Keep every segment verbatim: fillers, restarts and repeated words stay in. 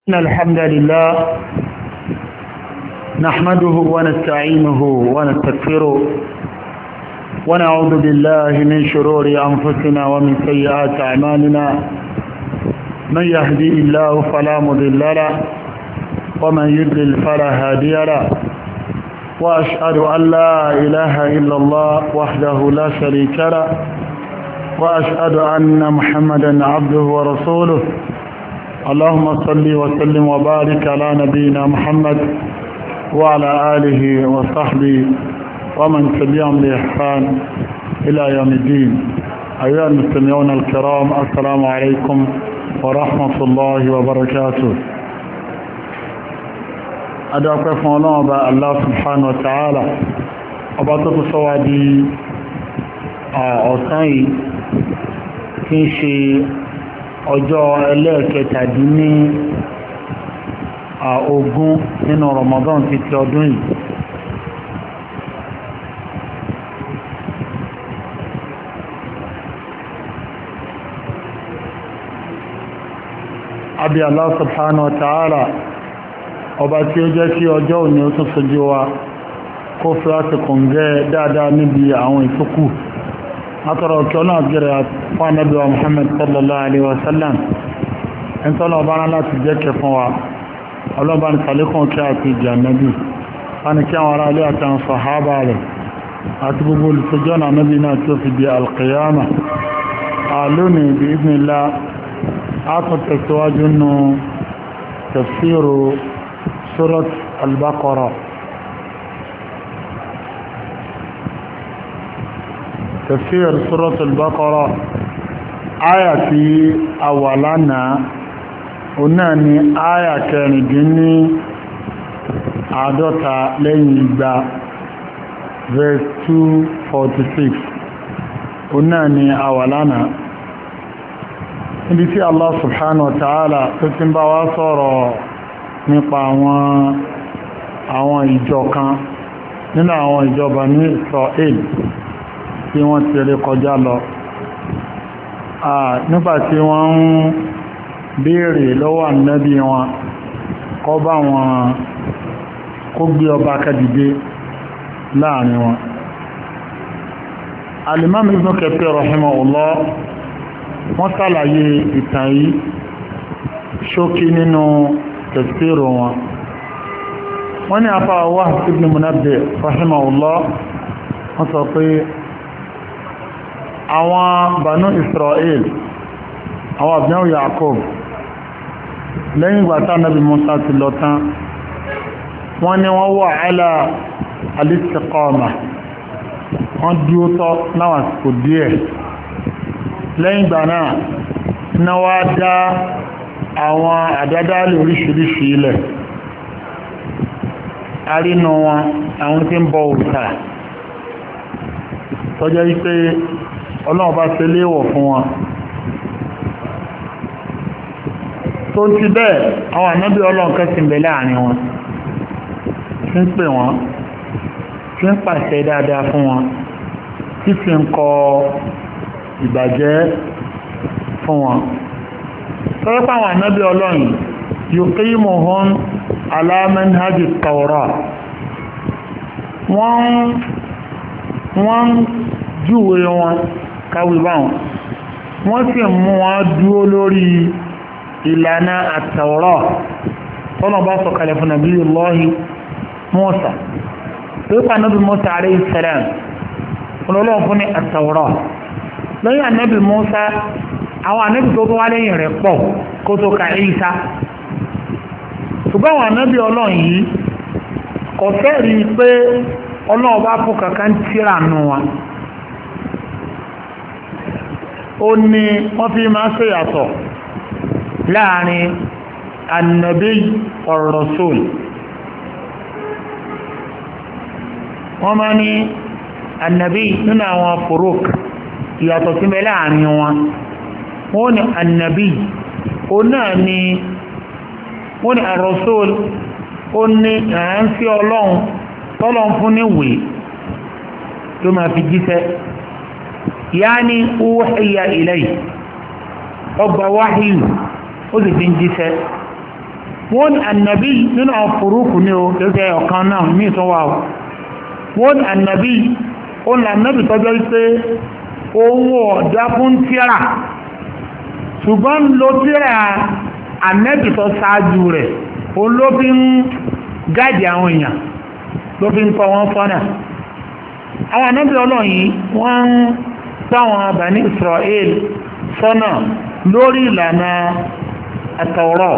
إن الحمد لله نحمده ونستعينه ونستغفره ونعوذ بالله من شرور أنفسنا ومن سيئات أعمالنا من يهدي الله فلا مضل له ومن يضلل فلا هادي له وأشهد أن لا إله إلا الله وحده لا شريك له وأشهد أن محمدا عبده ورسوله اللهم صل وسلم وبارك على نبينا محمد وعلى آله وصحبه ومن تبعهم بإحسان إلى يوم الدين. أيها المستمعون الكرام، السلام عليكم ورحمة الله وبركاته. أدعوكم الله الله سبحانه وتعالى أبطل صوادي أعطاني كنشي ọjọ́ ẹlẹ́ẹ̀kẹtàdínní ogún nínú Ramadan ti ti ọdún yìí. Abi Allah subhanahu wa ta'ala ọba tí ó jẹ́ kí ọjọ́ òní ó tún sojú wa kó fi láti kòǹgẹ́ dáadáa níbi àwọn ìtókù látọ̀rọ̀ kí ọlọ́run gẹ̀rẹ̀ fún ànábì wa Muhammad sallallahu alaihi wasallam ẹni tọ́lọ̀ ọba rán láti jẹ́ kẹ fún wa ọlọ́ba ní sàlékùn kí àti ìjà ànábì fani kí àwọn ará ilé àti àwọn sàhábà rẹ̀ àti gbogbo olùsọjọ́ náà ànábì náà tí ó fi di alqiyama. lónìí bí idhnillah a tún tẹ̀síwájú nù tafsiru surat al-Baqara. تفسير سورة البقرة آية أولانا وناني آية كان جني عدوتا لينبا verse two forty-six وناني أولانا ibi tí Allah subhanahu wa ta'ala tó ti ń bá wá sọ̀rọ̀ nípa àwọn àwọn ìjọ kan nínú àwọn ìjọba ní Israel tí wọ́n ti rí kọjá lọ nígbàtí wọ́n ń béèrè lọ́wọ́ ànábì wọn kó bá wọn kó gbé ọba kẹ́dìdé láàrin wọn. Al-Imam Ibn Kathir rahimahullah wọ́n ṣàlàyé ìtàn yìí ṣókí nínú tafsiru wọn. wọ́n ní afá Wahb ibn Munabbih rahimahullah wọ́n sọ pé àwọn Banu Israel àwọn àbíyàwó Yaakov lẹ́yìn ìgbà tí Ànábì Musa ti lọ tán wọ́n ní wọ́n wà ala al-istiqama wọ́n dúró tọ́ láwọn àsìkò díẹ̀. lẹ́yìn ìgbà náà iná wá dá àwọn àdádálẹ̀ oríṣiríṣi ilẹ̀ arínú wọn àwọn tí ń bọ òrìṣà tọ́jọ́ wípé Ọlọ́run bá ṣe léèwọ̀ fún wọn. tó ti bẹ́ẹ̀ àwọn ànábì Ọlọ́run kẹ́sì ń bẹ láàrin wọn tí ń pè wọ́n tí ń pàṣẹ dáadáa fún wọn tí fi ń kọ ìbàjẹ́ fún wọn. tọ́jọ́ pé àwọn ànábì Ọlọ́run yuqimuhum ala manhaji Tawrah wọ́n wọ́n júwe wọn káwí báwọn wọ́n sì mú wọn dúró lórí ìlànà àtàwọ̀rọ̀ tọ́nà bá sọ̀kalẹ̀ fún Nabiyullahi Musa pípa Nabi Musa alayhi salam olóòlò fún ní àtàwọ̀rọ̀. lẹ́yìn ànábì Musa àwọn ànábì tó tó wá lẹ́yìn rẹ̀ pọ̀ kó tó ka Isa, ṣùgbọ́n àwọn ànábì Ọlọ́run yìí kò fẹ́ rí pé Ọlọ́run bá fún kankan tíra nù wọn. ó ní wọ́n fi máa ṣe yàtọ̀ láàrin annabi ar-rasul. wọ́n máa ní annabi nínú àwọn furuk ìyàtọ̀ sí mẹ́ láàrin wọn. wọ́n ní annabi ó náà ní wọ́n ní ar-rasul ó ní ìrántí Ọlọ́run tọ́lọ́n fún níwèé tó máa fi jíṣẹ́ yáni uhiya ilayhi ọgbà wáhíyù ó sì fi ń jíṣẹ́ wọ́n ànàbí nínú àwọn fòrúkù ní o kẹsẹ̀ ọ̀kan náà ní ìtọ́wà o wọ́n ànàbí ó là nábì tọ́jọ́ wípé owó ọ̀dá fún tíra ṣùgbọ́n ló tíra ànẹ́bì tó ṣáájú rẹ̀ o ló fi ń gáàdì àwọn èèyàn ló fi ń tọ́ wọn fọ́nà àwọn ànẹ́bì ọlọ́run yìí wọ́n ń táwọn Bani Israel sọ́nà lórí ìlànà àtàwọ̀rọ̀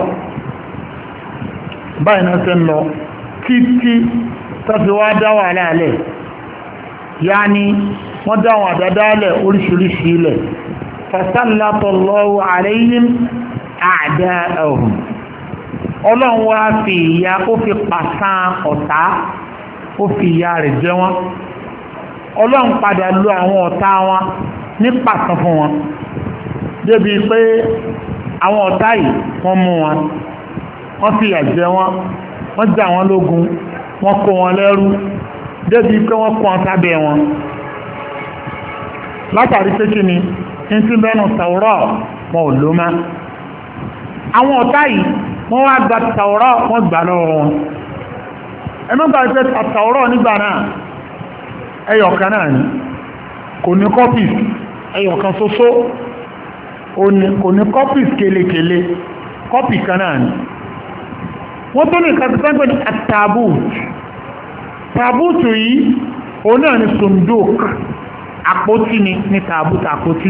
báyìí náà ṣe ń lọ títí tó fi wá dá wà láàlẹ̀ yáni wọ́n dá wọn àdádálẹ̀ oríṣiríṣi ilẹ̀ fasallallahu alayhim a'da'ahum ọlọ́run wá fi ìyà ó fi pàṣán ọ̀tá ó fi ìyà rẹ̀ jẹ wọ́n ọlọ́run padà lo àwọn ọ̀tá wọn ní pàṣán fún wọn débi pé àwọn ọ̀tá yìí wọ́n mú wọn wọ́n fi ìyà jẹ wọn wọ́n jà wọn lógun wọ́n kó wọn lẹ́rú débi pé wọ́n kó wọn sábẹ́ wọn látàrí pé kí ni ní tí bẹ́nu Tàórà wọn ò ló má àwọn ọ̀tá yìí wọ́n wá gba Tàórà wọ́n gbà lọ́wọ́ wọn ẹmọ́gbà pé Tàórà nígbà náà ẹyọ̀kan náà ni kò ní copies ẹyọ̀kan ṣoṣo kò ní copies kelekele copy kan náà ni wọ́n tó ní kàtàkì ní àtàbùt tàbùtù yìí òun náà ni sunduk àpótí ni ní tàbùtù àpótí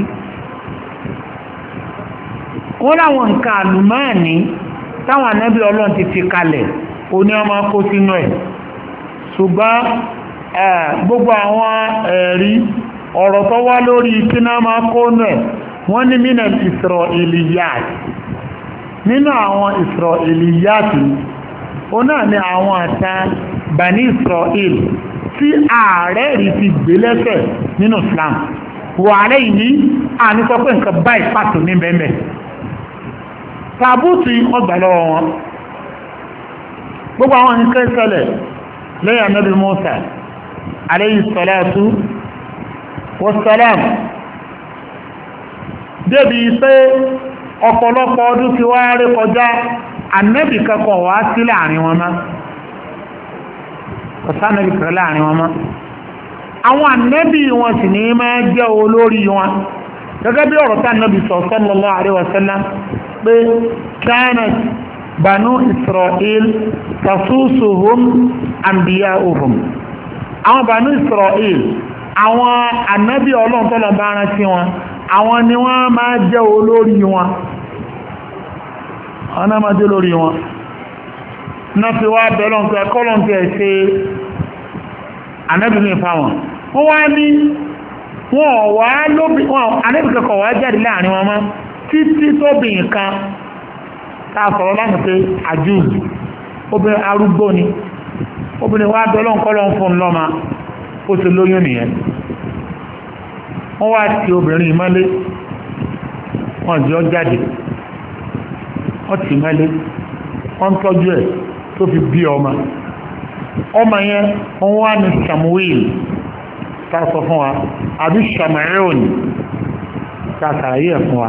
wọ́n láwọn nǹkan àlùmáàní táwọn ànábì ọlọ́run ti fi kalẹ̀ òní ọmọ kó sínú ẹ̀ ṣùgbọ́n gbogbo àwọn ẹ̀rí ọ̀rọ̀ tó wá lórí kíná máa kó nù ẹ̀ wọ́n ní mínà Isra'iliyat nínú àwọn Isra'iliyat ó náà ní àwọn àta Bani Israel tí ààrẹ rí ti gbé lẹ́sẹ̀ nínú Islam wà lẹ́yìn àní sọ pé nǹkan báyìí pàtó ní bẹ́ẹ̀ tàbútù wọ́n gbà lọ́wọ́ wọn gbogbo àwọn nǹkan ṣẹlẹ̀ lẹ́yìn Ànábì Mùsá alayhi salatu wassalam débi pé ọ̀pọ̀lọpọ̀ ọdún ti wá rí kọjá ànábì kankan wá sí láàrin wọn mọ́ ọ̀sán ànábì kan láàrin wọn mọ́ àwọn ànábì wọn sì ní máa jẹ́ olórí wọn gẹ́gẹ́ bí ọ̀rọ̀ tí ànábì sọ sallallahu alaihi wasallam pé kanat banu Israel tasusuhum anbiya'uhum àwọn banu Israel àwọn ànábì ọlọ́run tó lọ bá rántí wọn àwọn ni wọ́n máa jẹ́ olórí wọn àwọn náà máa jẹ́ olórí wọn náà fi wá bẹ̀rẹ̀ pé kọ́lọ̀ tí ẹ̀ ṣe ànábì ní ìfàwọn wọ́n wá ní wọ́n wá lóbi wọ́n ànábì kẹ́kọ̀ọ́ wá jáde láàrin wọn mọ́ títí tóbi nǹkan táà sọ̀rọ̀ láti pé àjùz obìnrin arúgbó ni obìnrin wá bẹ̀rẹ̀ kọ́lọ̀ fún lọ́mà ó ti lóyún nìyẹn wọ́n wá ti obìnrin ìmọ́lé wọ́n jọ jáde wọ́n ti mọ́lé wọ́n ń tọ́jú ẹ̀ tó fi bí ọmọ ọmọ yẹn wọ́n wá ní Samuel tá a sọ fún wa àbí Samuel tá a sàlàyé ẹ̀ fún wa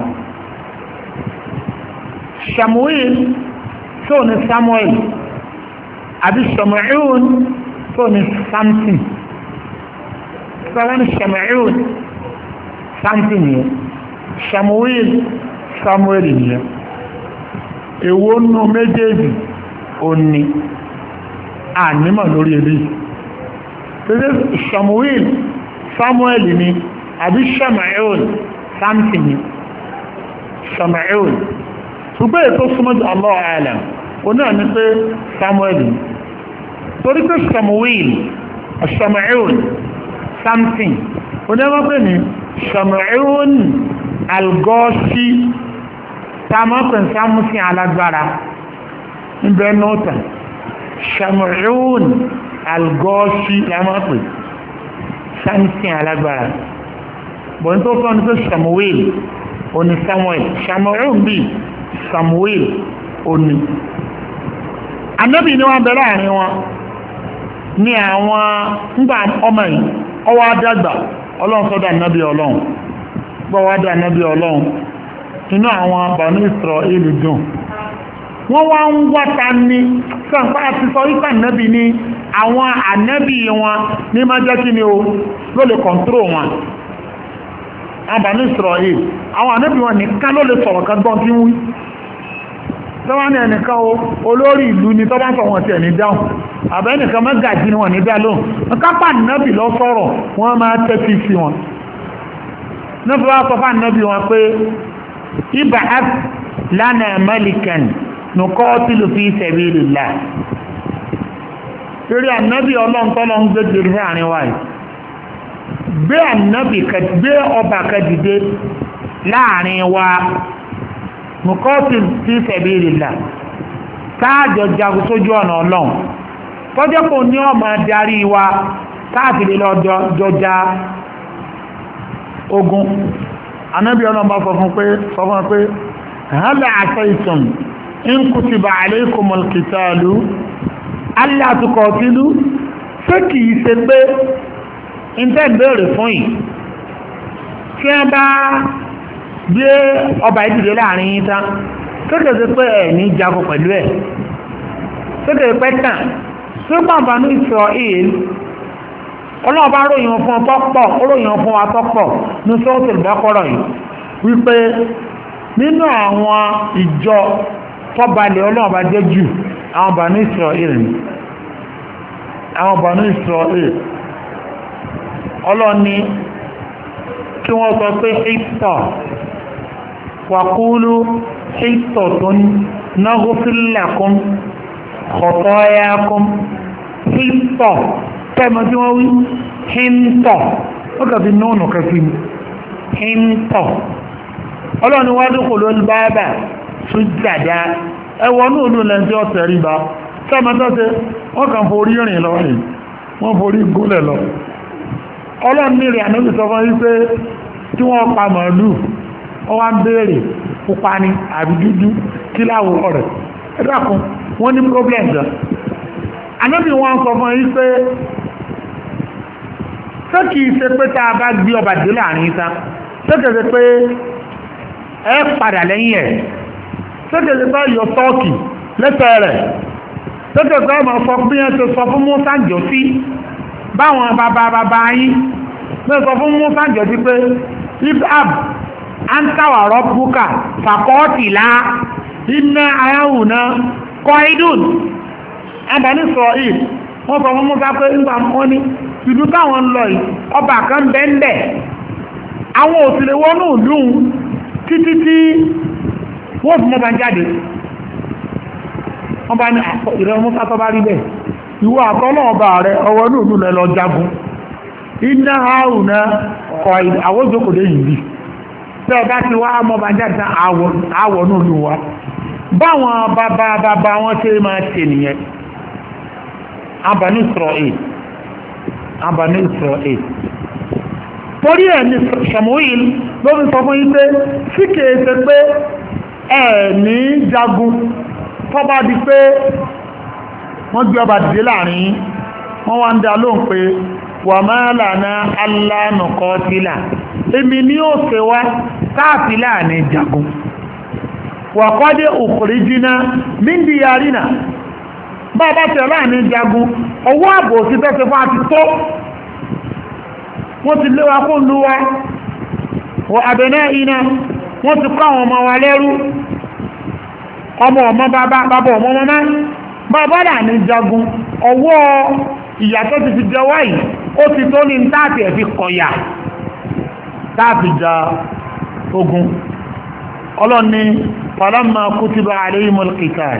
Samuel tó ní Samuel àbí Samuel tó ní Samson sọ́wọ́n ní Samuel Samson nìyẹn Samuel Samuel nìyẹn èwo nù méjèèjì òní ànímọ̀ lórí ẹbí tẹ́lẹ̀ Samuel Samuel ni àbí Samuel Samson ni Samuel ṣùgbọ́n ètò súnmọ́jú Allahu a'lam oní àní pé Samuel ni torí pé Samuel Samuel Samson oní ẹwọ́n pè ní Samuel algọ́ṣí tamọ́pẹ̀ sámúsí alágbára níbẹ̀ nọ́ta Samuel algọ́ṣí lámọ́pẹ̀ sámúsí alágbára bọ̀n tó fọ́n ní pé Samuel oní Samuel Samuel bí Samuel oní anábì ní wọ́n bẹ̀rẹ̀ àárín wọn ní àwọn ńgbà ọmọ yìí ọwọ́ adágbà ọlọ́run sọ́dọ̀ ànábì ọlọ́run gbọ́wọ́dọ̀ ànábì ọlọ́run inú àwọn Banu Israel dùn wọ́n wá ń wáta ní sàǹpá àti sọ wípé ànábì ní àwọn ànábì wọn ní máa jẹ́ kí ni o ló lè kọ̀ǹtró wọn àbánú Ísírẹ́lì àwọn ànábì wọn nìkan ló lè sọ̀rọ̀ kan gbọ́n tí ń wí tọ́wọ́n ní ẹnìkan o olórí ìlú ni tọ́wọ́n sọ wọn ti ẹ̀ ní dáhùn àbẹ́nìkan mẹ́gàjì ni wọ́n ní dá lóhùn kápá ànábì lọ sọ̀rọ̀ wọ́n máa tẹ́tí sí wọn níbi wá sọ fún ànábì wọn pé ib'ath lana malikan nuqatilu fi sabilillah torí ànábì ọlọ́ntọ́lọ́ ń gbé jìrì fún àárín wáyé gbé ànábì gbé ọba kẹdìdé láàrin wa nuqatilu fi sabilillah káàjọ jagun sójú ọ̀nà ọlọ́run tọ́jọ́ kò ní ọmọ darí wa káàkiri lọ jọjá ogun ànábì ọlọ́run bá sọ fún pé sọ fún pé hal asaytum in kutiba alaykumul qitalu alla tuqatilu ṣé kìí ṣe pé ìtẹ́ ìbéèrè fún yìí tí wọ́n bá gbé ọba ìdílé láàrin yín tán kékeré pé ẹ̀ ní jagun pẹ̀lú ẹ̀ kékeré pẹ́ tàn tí bàbá ní Ísírẹ́lì ọlọ́ọ̀bá ròyìn fún ọtọ́pọ̀ ròyìn fún atọ́pọ̀ ní Suratul Baqara yìí wípé nínú àwọn ìjọ tọ́balẹ̀ ọlọ́ọ̀bá jẹ́ jù àwọn Banu Ísírẹ́lì àwọn Banu Ísírẹ́lì ọlọ́ni kí wọ́n sọ pé hìtọ̀ wàkúlù hìtọ̀ tó naghfir lakum khatayakum hìtọ̀ tẹ́mọ̀ tí wọ́n wí hìntọ̀ ó kàbí nọ́ọ̀nù kẹfì hìntọ̀ ọlọ́ni wá dúkò ló bá bà sujada ẹwọ ní olú lẹ́jọ́ tẹ̀ríba tẹ́mọ̀ tó ṣe wọ́n kàn forí rìn lọ rìn wọ́n forí gúnlẹ̀ lọ ọlọ́ni rẹ̀ ànábì sọ fún wípé tí wọ́n pa màálù wọ́n wá ń béèrè pupa ni àbí dúdú kí láwọ̀ rẹ̀ ẹ̀dàkùn wọ́n ní problem gan ànábì wọn sọ fún wípé ṣé kìí ṣe pé tá a bá gbé ọba dé láàrin ìta ṣé kìí ṣe pé ẹ padà lẹ́yìn ẹ̀ ṣé kìí ṣe pé yọ tọ́ọ̀kì lẹ́sẹ̀ rẹ̀ ṣé kìí ṣe pé ọmọ sọ bí wọ́n ti sọ fún Mùsá jọ́sí báwọn bàbá bàbá yín ló sọ fún Mùsá jọ́sí pé ibab antawarọ búkà fàkọ́ọ̀tì lá iná ayáhùná kọ́ídùn Bani Ísírẹ́lì wọ́n sọ fún Mùsá pé nígbà wọ́n ní ìlú táwọn ń lọ yìí ọba kan bẹ́ńbẹ́ àwọn òsìlè wọnú ìlú títí tí wọ́n fi mọ́ta jáde wọ́n bá ní ìrẹ́ Mùsá tó bá rí bẹ́ẹ̀ ìwọ àtọ́lọ́ ọba rẹ̀ ọwọ́ ní ìlú rẹ̀ lọ jagun iná àrùnà kọ àwọ́jọ́kòdé yìí tẹ́ ọba ti wá mọ́ta jáde àwọ̀ ní ìlú wa báwọn bàbá bàbá wọn ṣe máa ṣe nìyẹn Bani Ísírẹ́lì Bani Ísírẹ́lì torí ẹ̀ ní Ṣàmúìl ló fi sọ fún yín pé sí kèé ṣe pé ẹ̀ ní jagun tó bá di pé wọ́n gbé ọba dìde láàrin wọ́n wá ń dá lóhùn pé wà máa lànà allā nuqātila èmi ní ó ṣe wá káàfin láàrin jagun wa qad ukhrijnā min diyārina bá bá tẹ̀ láàrin jagun ọwọ́ àbò sí tẹ́sẹ̀ fún àti tó wọ́n ti léwa kó lú wa wa abnā'inā wọ́n ti kọ́ àwọn ọmọ wa lẹ́rú ọmọ ọmọ bàbá bàbá ọmọ ọmọ bàbá láàrin jagun ọwọ́ ìyàtọ̀ ti fi jẹ wáyìí ó ti tó ní táàtì ẹ̀ fi kọ̀yà táàtì ja ogun ọlọ́ni falamma kutiba alayhimul qitāl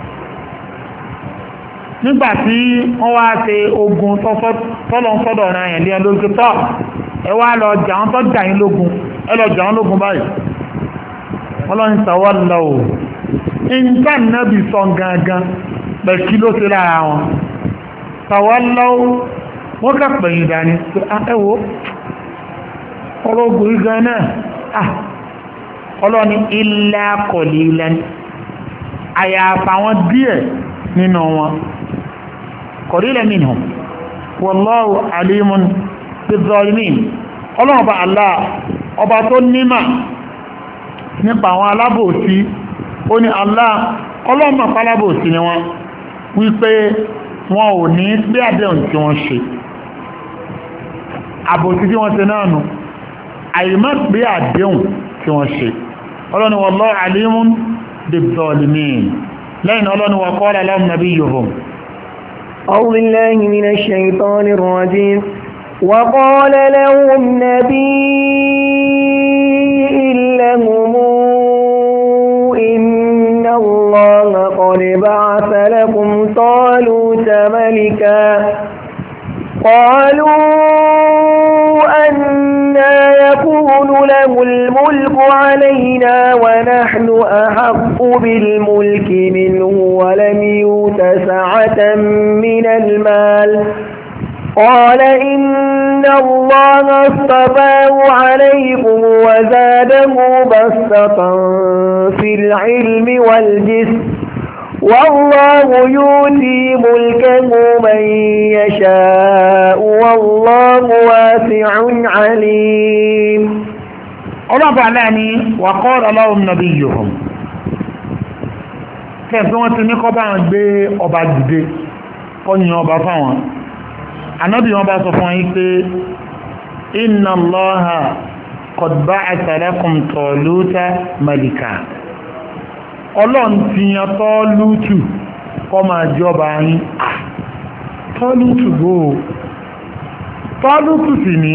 nígbàtí wọ́n wá ṣe ogun tọ́lọ sọ́dọ̀ ọ̀rọ̀ àyàn lé lórí tọ́ ẹ wá lọ jà wọ́n tọ́ jà yín lógun ẹ lọ jà wọ́n lógun báyìí ọlọ́ni tawallaw nǹkan nábì sọ gangan pẹ̀kí ló ṣe lára wọn tawallaw wọ́n kà pẹ̀yìn dání ẹwọ́ ọ̀rọ̀ ogun igan náà ọlọ́ni illa qalilan àyàfà wọn díẹ̀ nínú wọn qalilan minhum wallahu alimun bizzalimin ọlọ́ọ̀bá Allah ọba tó nímà nípa àwọn alábòsí ó ní Allah ọlọ́mọ pálábò sí ni wọ́n wípé wọn ò ní pé àdéhùn tí wọ́n ṣe àbòsí tí wọ́n ṣe náà nù àìmọ́ pé àdéhùn tí wọ́n ṣe ọlọ́ni wallahu alimun bizzalimin lẹ́yìn ọlọ́ni wa qala lahum nabiyyuhum أعوذ بالله من الشيطان الرجيم وقال لهم نبي لهم إن الله قد بعث لكم طالوت ملكا قالوا أنى يكون له الملك علينا ونحن أحق بالملك منه ولم يؤت سعة من المال قال إن الله اصطفاه عليكم وزاده بسطة في العلم والجسم والله يؤتي ملكه من يشاء والله واسع عليم الله تعالى وقال لهم نبيهم kẹ́ẹ̀fẹ́ wọ́n ti ní kọ́ bá wọn gbé ọba dìde kọ́yìn ọba fáwọn anábì wọn bá sọ fún yí pé inna Allaha qad ba'atha lakum Taluta malika ọlọ́run ti yan Tọ́lútù kọ́ máa jọba yín Tọ́lútù gbó Tọ́lútù sì ní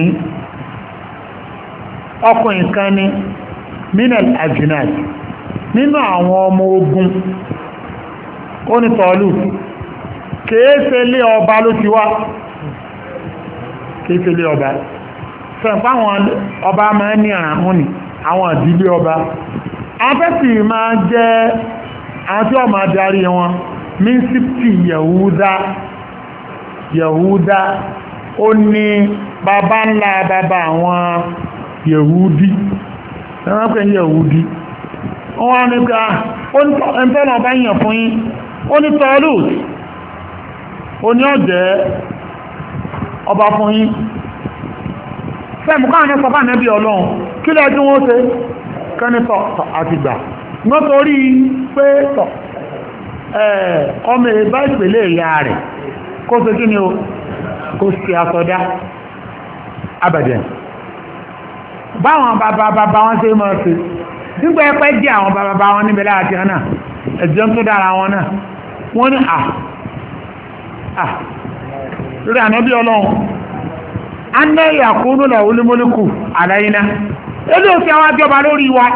ọkùnrin kan ní minal ajnad nínú àwọn ọmọ ogun ó ní Tọ́lútù kéèsè lé ọba ló ti wá kéèsè lé ọba sẹ́ǹpá àwọn ọba máa ní àrùn ní àwọn ìdílé ọba afẹ́sì máa jẹ́ àwọn tí wọ́n máa darí wọn mínísítì Yahuda Yahuda ó ní bàbá ńlá bàbá àwọn Yehudi wọ́n pè ní Yehudi wọ́n wá ní ká ẹntọ́nà ọba yàn fún yín ó ní Tọ́lútù ó ní ọ̀jẹ́ ọba fún yín fẹ́mù káwọn ní sọfá nẹ́bí ọlọ́run kí lẹ́jú wọ́n ṣe kẹ́nìtọ̀ àti gbà wọ́n torí pé tọ̀ ọmọ ẹ̀bá ìpele ìyá rẹ̀ kó ṣe kí ni o kó ṣe àsọdá abẹ̀dẹ̀ báwọn bàbá bàbá wọn ṣe mọ́ ṣe nígbà ẹpẹ́ jẹ́ àwọn bàbá bàbá wọn níbẹ̀ láti ọ̀nà ẹ̀jẹ̀ tó dára wọn náà wọ́n ní à à lórí ànábí ọlọ́run anẹ́ ìyàkúnú lọ olúmọ́lùkù àdáyíná ilé òsì àwọn ajọba lórí wa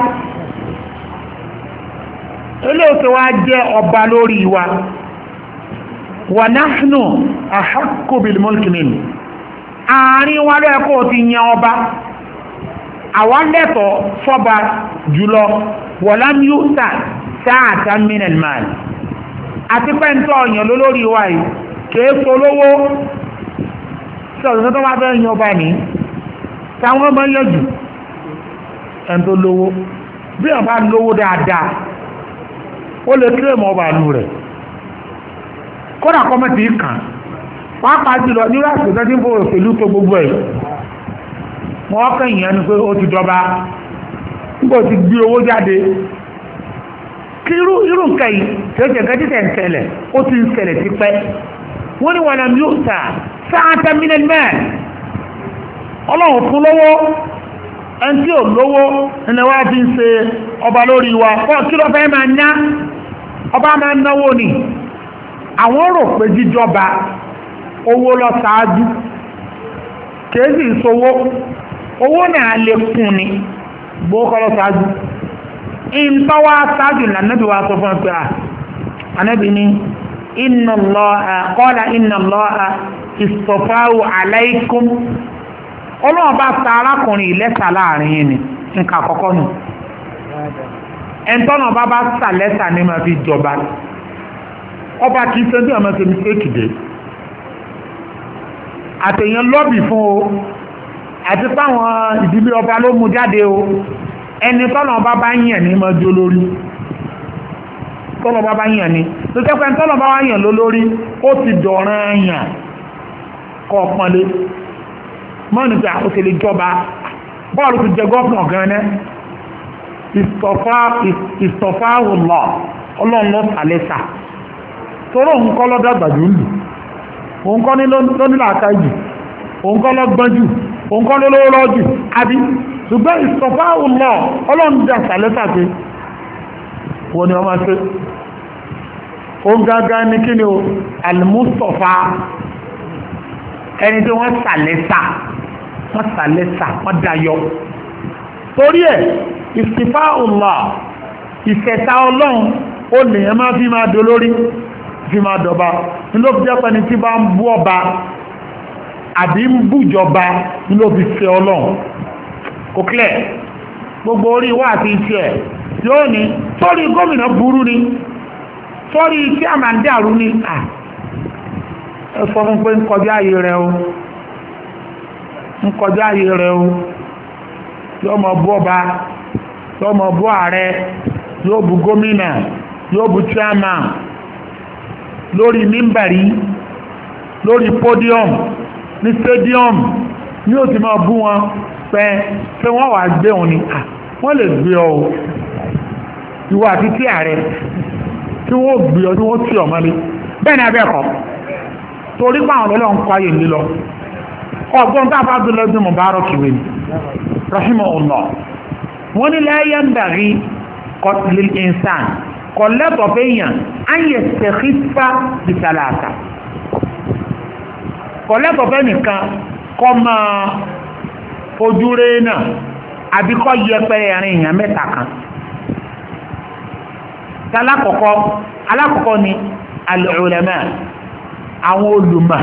ilé òsì wa jẹ́ ọba lórí wa wa nahnu ahaqqu bil mulki min àárín wa lẹ́ẹ̀kọ́ ti yan ọba àwọn lẹ́tọ̀ fọ́ba jùlọ walam yu'ta sa'atan min al-mal àti pẹ́ntọ́ ọ̀yàn lólórí wa yìí kéèso lówó tí ọ̀sán tó bá fẹ́ yan ọba ní táwọn ọmọ yọ jù ẹn tó lówó bí ọba lówó dáadáa ó lè kílèmù ọba ìlú rẹ̀ kódà kọ́mọ̀tì kàn pàápàá jùlọ ní láti tó tí ń fòrò pẹ̀lú tó gbogbo ẹ̀ wọ́n kẹ́yìn ẹni pé ó ti dọba nígbà tí gbé owó jáde kí irú irú nǹkan yìí tẹ́jẹ̀ gẹ́gẹ́ tẹ̀ ń ṣẹlẹ̀ ó ti ń ṣẹlẹ̀ ti pẹ́ wọ́n ní wọn yóò tà sáàtà mílíọ̀nù mẹ́ẹ̀ ọlọ́run fún lówó ẹni tí ò lówó ẹni wá ti ń ṣe ọba lórí wa fún kí ló fẹ́ máa ná ọba máa náwó ni àwọn rò pé jíjọba owó lọ ṣáájú kéèsì ìṣòwò owó náà lè kún ni gbókọ́ lọ ṣáájú ìntọ́wà ṣáájú lànàbí wa sọ fún ẹgbẹ́ ànábì ní inna Allaha qala inna Allaha istafahu alaykum ọlọ́run bá sa arákùnrin ìlẹ́sà láàrin yìí ni nǹkan àkọ́kọ́ nù ẹ̀ntọ́nà bá bá sà lẹ́sà ní ma fi jọba ọba kìí ṣe tí ọmọ ṣe mi ṣe kìdé àtẹ̀yàn lọ́bì fún o àti fáwọn ìdílé ọba ló mú jáde o ẹni tọ́nà bá bá yàn ní mọ́jú lórí tọ́nà bá bá yàn ní tó jẹ́ pé tọ́nà bá wá yàn ló lórí ó ti dọ̀ràn yàn kọ́ pọ́nlé mọ́nì tí a ó ti lè jọba bọ́ọ̀lù ti jẹ gọ́ọ̀nà gan-an ìstọ̀fáhùlọ̀ ọlọ́run lọ sàlẹ́sà tóró òun kọ́ lọ́dàgbà jù ń lù òun kọ́ ní lónílà àkájù òun kọ́ lọ́gbọ́n jù òun kọ́ lólówó lọ́jù àbí ṣùgbọ́n ìsọ̀fá ọlọ́ ọlọ́run dà sàlẹ́sà pé wọ́n ni wọ́n máa ṣe òun gágá ní kí ni o al-Mustafa ẹni tí wọ́n sàlẹ́sà wọ́n sàlẹ́sà wọ́n dayọ torí ẹ̀ ìsìfá ọlọ́ ìfẹ̀ta ọlọ́run ó lèyàn máa fi máa dolórí fi máa dọba nílò fi jẹ́ pẹ́ni tí bá ń bú ọba àbí ń bújọba nílò fi fẹ́ ọlọ́run kò kílẹ̀ gbogbo orí wà àti iṣẹ́ ẹ̀ yóò ní sórí gómìnà burú ni sórí tí a máa ń dàrú ni ẹ sọ fún pé ń kọjá ayé rẹ o ń kọjá ayé rẹ o yóò mọ bú ọba yóò mọ bú ààrẹ yóò bú gómìnà yóò bú chairman lórí mímbàrí lórí podium ní stadium ní ó ti máa bú wọn pẹ́ pé wọ́n wà gbé òun ni wọ́n lè gbé ọ ìwọ àti tí ààrẹ tí wọ́n gbé ọ tí wọ́n tí ọmọlé bẹ́ẹ̀ ni abẹ́ẹ̀kọ́ torí pàwọn ọlọ́run kọ ayé lílọ ọgbọ́n tá bá dúró lọ́dún Mubarak ìwé ni rahimahullah wọ́n ní la yanbaghi lil insan kọ̀lẹ́tọ̀ fẹ́yàn ayẹ̀ tẹ̀kífà bisalasa kọ̀lẹ́tọ̀ fẹ́ nìkan kọ́ máa fojú rẹ̀ náà àbí kọ́ yẹpẹ ẹ̀rin èèyàn mẹ́ta kan alákọ̀ọ́kọ́ alákọ̀ọ́kọ́ ni al-ulama àwọn olùmọ̀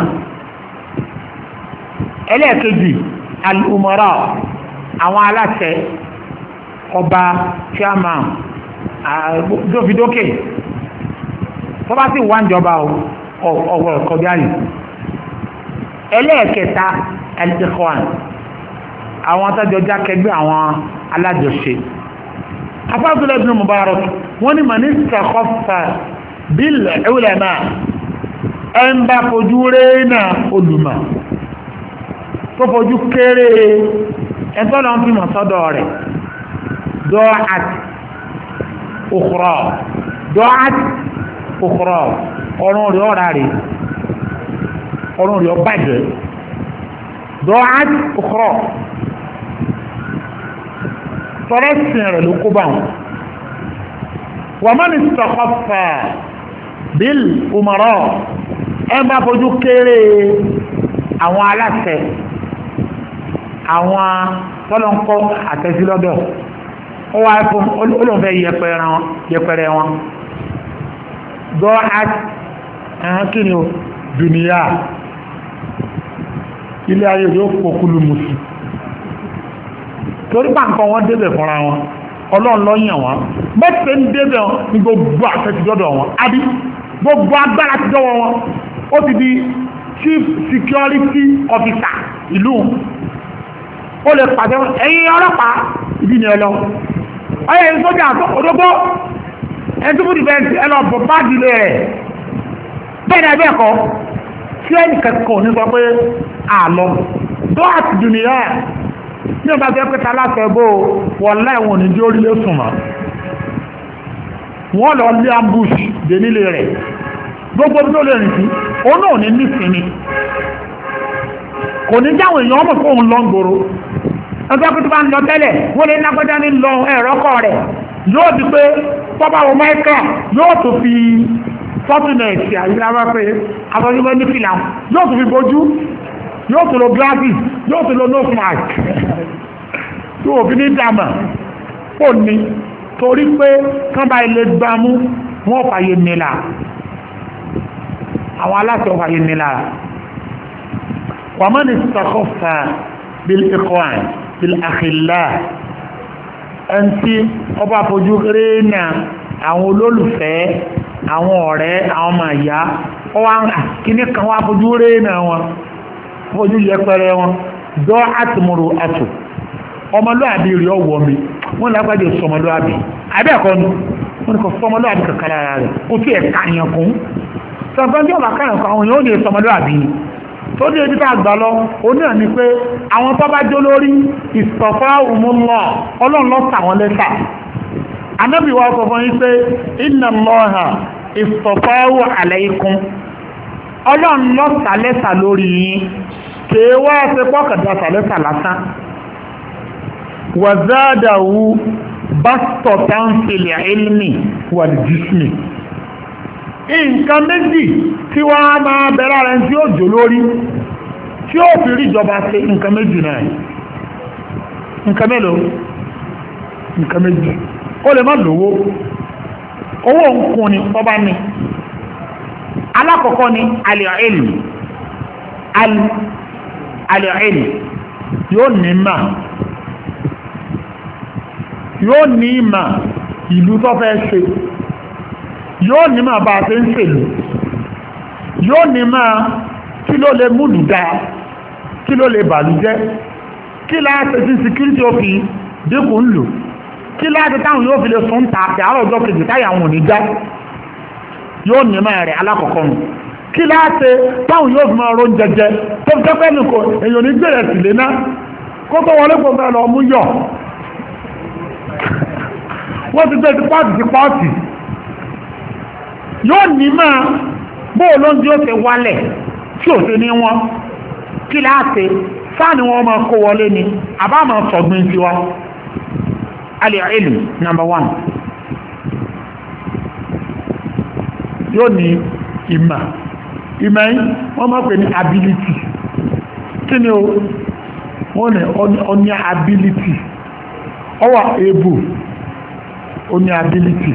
ẹlẹ́ẹ̀kejì al-umara àwọn aláṣẹ ọba chairman dófidókè tó bá sì wá ń jọba ọwọ́ kọjá yìí ẹlẹ́ẹ̀kẹta al-ikhwan àwọn tọ́jọ jákẹgbẹ́ àwọn alájọṣe afáàtúlẹ̀ ibn Mubarak wọ́n ní man istakhaffa bil ulama ẹn bá fojú rẹ̀ náà olùmọ̀ tó fojú kéré ẹ̀tọ́lọ́ ń fi mọ̀ sọ́dọ̀ rẹ̀ dọ́ọ̀t ukhra dọ́ọ̀t ukhra ọ̀run rẹ̀ ọ̀rá rẹ̀ ọ̀run rẹ̀ ọbàjẹ́ dọ́ọ̀t ukhra tọ́rẹ́sìn rẹ̀ ló kó bá wọn wa man istakhaffa bil umara ẹ bá fojú kéré àwọn aláṣẹ àwọn tọ́lọ́nkọ́ àtẹ́sílọ́dọ̀ ó wá fún olóòfẹ́ yẹpẹrẹ wọn gọ́ ẹ̀hán kí ni o dùnìyà ilé ayé yóò pòkúlù mùsù torí pàǹkan wọn débẹ̀ fúnra wọn ọlọ́run ló yàn wọn mẹ́tẹ̀ ń débẹ̀ ní gbogbo àtẹ́sílọ́dọ̀ wọn àbí gbogbo agbára ti dọ́wọ́ wọn ó ti di chief security officer ìlú ó lè pàdé ẹ̀yin ọlọ́pàá ìdí ni ẹlọ ọyẹ ìsọ́jà òdógbó ẹ̀ntúbù dìbẹ̀ntì ẹlọ bọ̀ bá dìlé rẹ̀ bẹ́ẹ̀ ni ẹgbẹ́ ẹ̀kọ́ tí ẹnì kẹ́kọ̀ọ́ ní sọ pé àlọ́ dọ́àtì dùnìyà ní ọba tẹ́ pẹ́ta láfẹ́ bó wọ́n láìwọ̀n ní dí orílẹ̀ sùnmọ́ wọ́n lọ lé ambush dé nílé rẹ̀ gbogbo tó lè rìn sí òun náà ní nísìnyí kò ní jáwọn èèyàn ọmọ fóun lọ ń gbòòrò ẹgbẹ́ pé tó bá ń lọ tẹ́lẹ̀ wọ́n lè lágbájá ní lọ ẹ̀rọ kọ rẹ̀ yóò di pé tọ́ba wo máìkà yóò tó fi fọ́túnẹ̀tì àyíláwá pé afọ́júmọ́ ní fìlà yóò tó fi bójú yóò tó lo glasses yóò tó lo nose mask tó òfin ní dàmà ó ní torí pé kánbà ilé gbámú wọ́n fàyè nílà àwọn aláṣẹ fàyè nílà ومن استخف بالإخوان بالأخلاء ẹntí ọba fojú kéré náà àwọn olólùfẹ́ àwọn ọ̀rẹ́ àwọn ọmọ ìyá ọwá kíní kan wá fojú kéré náà wọn fojú yẹpẹrẹ wọn dọ́ àtìmọ̀rò àtò ọmọlúàbí rí ọwọ́ mi wọ́n lágbàdé sọmọlúàbí abẹ́ẹ̀kọ́ ni wọ́n ni kò sọmọlúàbí kankan lára rẹ̀ kò tí ẹ̀ káyàn kún sọ̀gbọ́n tí ọba káyàn kan àwọn èèyàn ò ní sọmọlúàbí tó dé ibi tá àgbà lọ ó náà ni pé àwọn tó bá jó lórí ìsọ̀fà òmùlọ ọlọ́run ló tà wọ́n lẹ́tà Ànábì wa sọ fún yín pé inna Allaha istafahu alaykum ọlọ́run lọ sàlẹ́sà lórí yín kèé wá ṣe pọ́kàdá sàlẹ́sà lásán wa zadahu bastatan fil ilmi wal jismi nǹkan méjì tí wọ́n máa bẹ̀rẹ̀ rẹ̀ tí ó jò lórí tí ó fi rí ìjọba ṣe nǹkan méjì náà nǹkan mélòó nǹkan méjì ó lè má lówó owó nkùn ni ọba ní alákọ̀ọ́kọ́ ni al-ilm al-ilm yóò ní mà yóò ní mà ìlú tó fẹ́ ṣe yóò ní mà bá a ṣe ń ṣèlú yóò ní mà kí ló lè múlù dáa kí ló lè bàlú jẹ́ kí láti sí security ó fi dínkù ń lò kí láti táwọn yóò fi lè sún ta àti àárọ̀ ọjọ́ kejì táyà àwọn òní já yóò ní mà rẹ̀ alákọ̀ọ́kọ́ nù kí láti táwọn yóò fi máa ron jẹjẹ tó fi tẹ́pẹ́ nìkan èèyàn ní gbèrè sí lé ná kó tó wọlé gbogbo ẹ̀ lọ mú yọ wọ́n ti gbé ti pọ́ọ̀tì ti pọ́ọ̀tì yóò ní mà bóò ló ń di ó ti wálẹ̀ tí ò sí ní wọn kí láti sáàni wọn máa kó wọlé ni àbá máa sọ̀gbìn sí wa al-ilm number one yóò ní ìmà ìmà yìí wọ́n máa pè ní ability kí ni o wọ́n ní ó ní ability ó wà able ó ní ability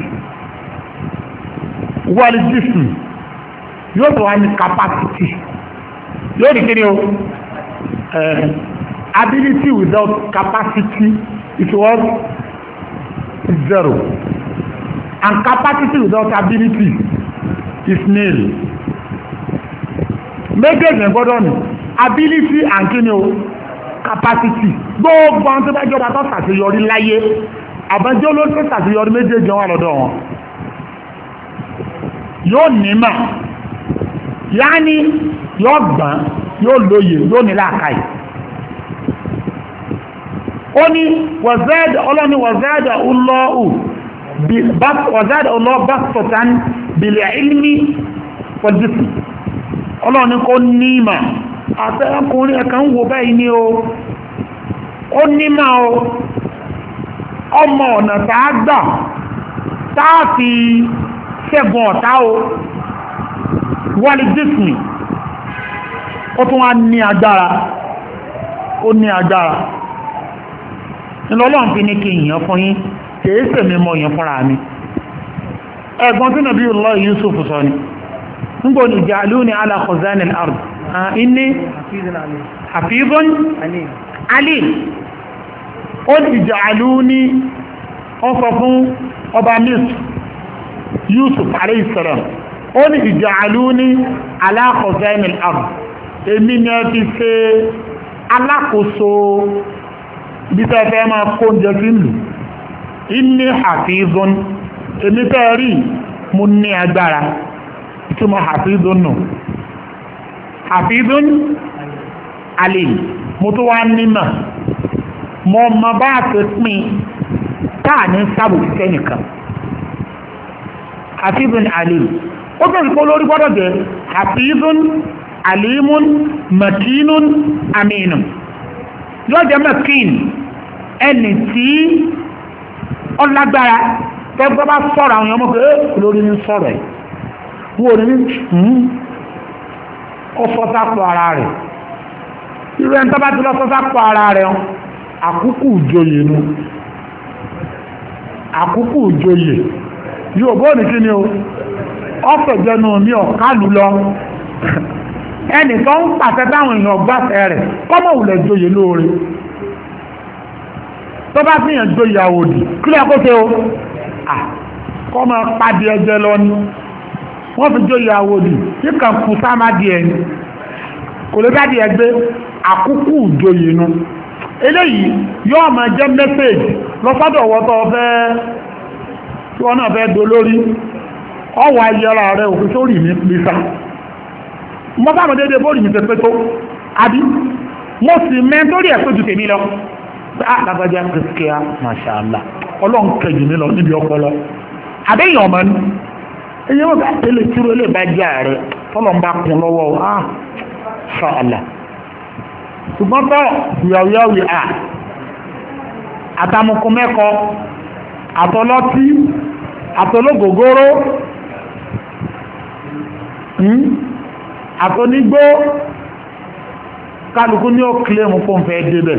wal jism yóò tó wá ní capacity yóò ní kí ni o uh, ability without capacity it was zero and capacity without ability is nil méjèèjì gbọ́dọ̀ ní ability and kí ni o capacity gbogbo àwọn tó bá jọba tó ṣàṣeyọrí láyé àbájọ́ ló tó ṣàṣeyọrí méjèèjì wà lọ́dọ̀ wọn yóò ní mà yáni yóò gbọ́n yóò lóye yóò ní làákàyè ó ní wàzáàdà ọlọ́ni wàzáàdà ọlọ́ọ̀ wàzáàdà ọlọ́ọ̀ bá sọ̀tán bìlẹ̀ ilmi wàjísì ọlọ́ni kó ní mà àtẹ́kùnrin ẹ̀kà ń wò báyìí ní o ó ní mà o ọmọ ọ̀nà tàá gbà táà fi ṣẹ́gun ọ̀tá o wálé jísì ó tún wá ní agbára ó ní agbára nínú ọlọ́run fi ní kí èèyàn fún yín kìí sèmi mọ èèyàn fúnra mi ẹ̀gbọ́n tí nàbí Allah Yusuf sọ ni nígbò ní ij'aluni ala khazani al-ard inni hafizun alim ó ní ij'aluni ó sọ fún ọba Misr Yusuf alayhi salam ó ní ij'aluni ala khazani al-ard èmi ni ẹ fi ṣe alákòóso bí tẹ́ fẹ́ máa kó oúnjẹ sí ìlú inni hafizun èmi tẹ́ rí mo ní agbára ìtumọ̀ hafizun nù hafizun alim mo tó wá nímọ̀ mo mọ bá ti pín táà ní sábò títẹ́ nìkan hafizun alim ó tó ìkó lórí gbọ́dọ̀ jẹ́ hafizun alimun makinun aminun yóò jẹ́ makin ẹni tí ọlágbára tẹ́gbọ́ bá sọ̀rọ̀ àwọn ọmọ pé olórí ní sọ̀rọ̀ ẹ̀ wọ́n ní ọfọ́sápọ̀ ara rẹ̀ irú ẹni tó bá ti lọ sọ́sápọ̀ ara rẹ̀ àkúkù ìjòyè nu àkúkù ìjòyè yóò bó ní kí ni o ọ́fẹ̀ jẹnu mi ọ̀kálù lọ ẹnì kan ń pàṣẹ táwọn èèyàn gbàṣẹ rẹ̀ kọ́mọ̀ wùlẹ̀ ìjòyè lóore tó bá fíyàn jó ìyàwó dì kílẹ̀ kó ṣe o kọ́ máa pàdé ẹjẹ́ lọ ní wọ́n fi jó ìyàwó dì kíkà kù sáàmà di ẹni kò lè bá di ẹgbẹ́ àkúkù ìjòyè nu eléyìí yóò máa jẹ́ mẹ́sẹ̀jì lọ́sọ́dọ̀ wọ́tọ́ fẹ́ tí wọ́n náà fẹ́ dolórí ọwọ́ ayẹra rẹ̀ òfin sórí ní pílísà mọ́ bá mọ́ dédé bóòrì mi tẹ́ pé tó àbí mo sì mẹ́ntórí ẹ̀ pé ju tèmi lọ lágbàjá kìrìkìá mashallah ọlọ́run kẹjù mí lọ níbi ọpọlọ àbẹ́yàn ọmọ ní ẹyẹ wọ́n bá tẹ́lẹ̀ tí ó lè bá jẹ́ ààrẹ tọ́lọ̀ ń bá kún lọ́wọ́ ah ṣàlà ṣùgbọ́n tọ́ ìyàwóyàwó à àtàmùkù mẹ́kọ àtọlọ́tí àtọlógógóró àtọnígbó kálukú ní ó kílé mú fún fẹ́ débẹ̀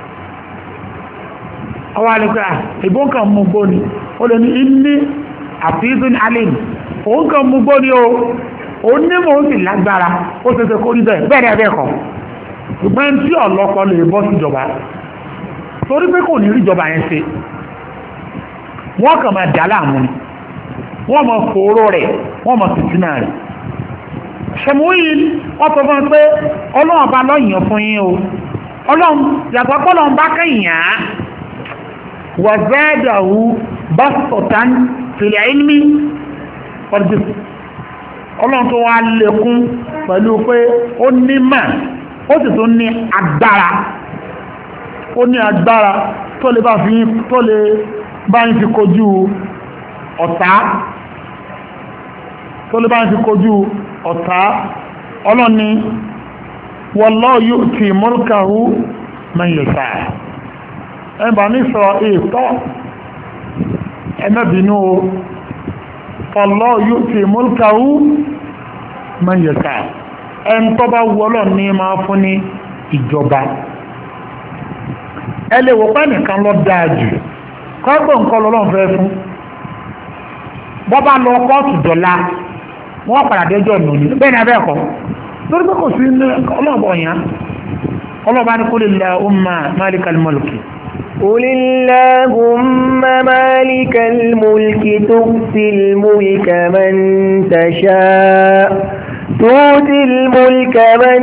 ọwọ́ alẹ́kọ́ ìbọn kan mú gbó ni ó lè ní inni àfíìsìn alim òun kan mú gbó ni o òun ní mò ń sì lágbára ó ṣeṣe kó rí bẹ́ẹ̀ bẹ́ẹ̀ bẹ́ẹ̀ kọ́ ṣùgbọ́n tí ọlọ́pọ̀ lè bọ́ síjọba torí pé kò ní rí ìjọba yẹn ṣe wọ́n kàn máa dà láàmú ni wọ́n mọ̀ fòóró rẹ̀ wọ́n mọ̀ fìtínà rẹ̀ ṣẹ̀múyìn wọ́n sọ fún pé ọlọ́run bá lọ́yìn fún yín o ọlọ́run yàtọ̀ pọ́lọ́run bá kẹ́yìn á wàzẹ́dàwù bá sọ̀tán fìlẹ̀ ilmi ọdún ọlọ́run tó wá lékún pẹ̀lú pé ó ní mà ó sì tún ní agbára ó ní agbára tó lè bá fi tó lè bá ń fi kojú ọ̀tá tó lè bá ń fi kojú ọ̀tá ọlọ́ni wallahu yu'ti mulkahu man yasha ẹgbà ní sọ ètò ẹmẹ́bìnú wallahu yu'ti mulkahu man yasha ẹn tó bá wọ́lọ̀ ní máa fún ní ìjọba ẹlẹ́wọ̀ pẹ́ nìkan lọ dáájú kọ́gbọ̀n nǹkan lọ́lọ́n fẹ́ fún bọ́bá lọ kọ́ọ̀tù dọ̀la wọ́n padà dẹ́jọ́ nù ní bẹ́ẹ̀ ni abẹ́ẹ̀kọ́ lórí pé kò sí ní ọlọ́ọ̀bọ̀ yẹn ọlọ́ọ̀bá ní qul Allahumma malikal mulki قل اللهم مالك الملك تؤتي الملك من تشاء تؤتي الملك من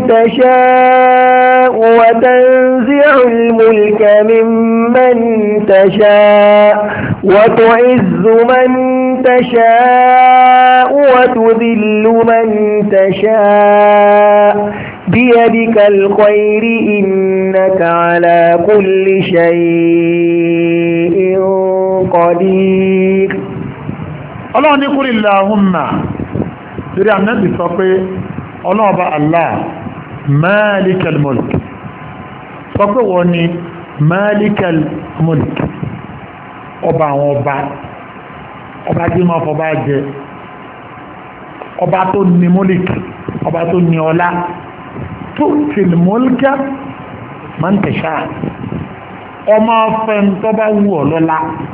تشاء وتنزع الملك ممن تشاء وتعز من تشاء وتذل من تشاء بيدك الخير إنك على كل شيء قدير الله نقول اللهم torí ànábì sọ pé ọlọ́ọ̀bá Allah malikal mulk sọ pé wọ́n ni malikal mulk ọba àwọn ọba ọba tí ma fọba jẹ ọba tó ní mulk ọba tó ní ọlá tu'til mulka man tasha ọmọ ọfẹ́ tó bá wù ọ́ lọ́lá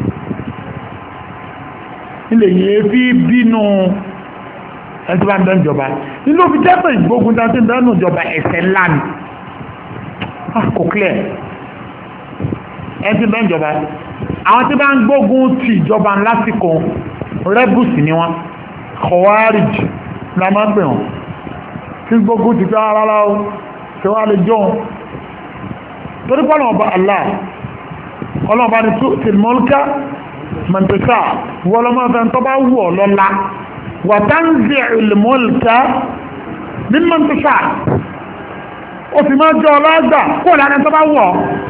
ilẹ̀ yìí fi bínú ẹni tí bá ń bẹ́ ìjọba nínú òfin jẹ́pẹ̀ ìgbógun dáńtí ń bẹ́nu ìjọba ẹ̀ṣẹ̀ ńlá ni kò clear ẹni tí bẹ́ ìjọba àwọn tí bá ń gbógun ti ìjọba lásìkò rẹ́bùsì ni wọ́n kọ̀wárìj la máa ń pè wọ́n tí gbógun ti fẹ́ rárá o tí wọ́n lè jọ torí pọ́nà ọba Allah ọlọ́ọ̀bá ni tó tìlmọ́lká mọ̀ntẹ́sà wọ́lọ́mọ́fẹ́ tó bá wù ọ́ lọ́lá وتنزع الملك ممن تشاء ó fi máa jọ ọlọ́gbà kó lẹ́ni tó bá wọ̀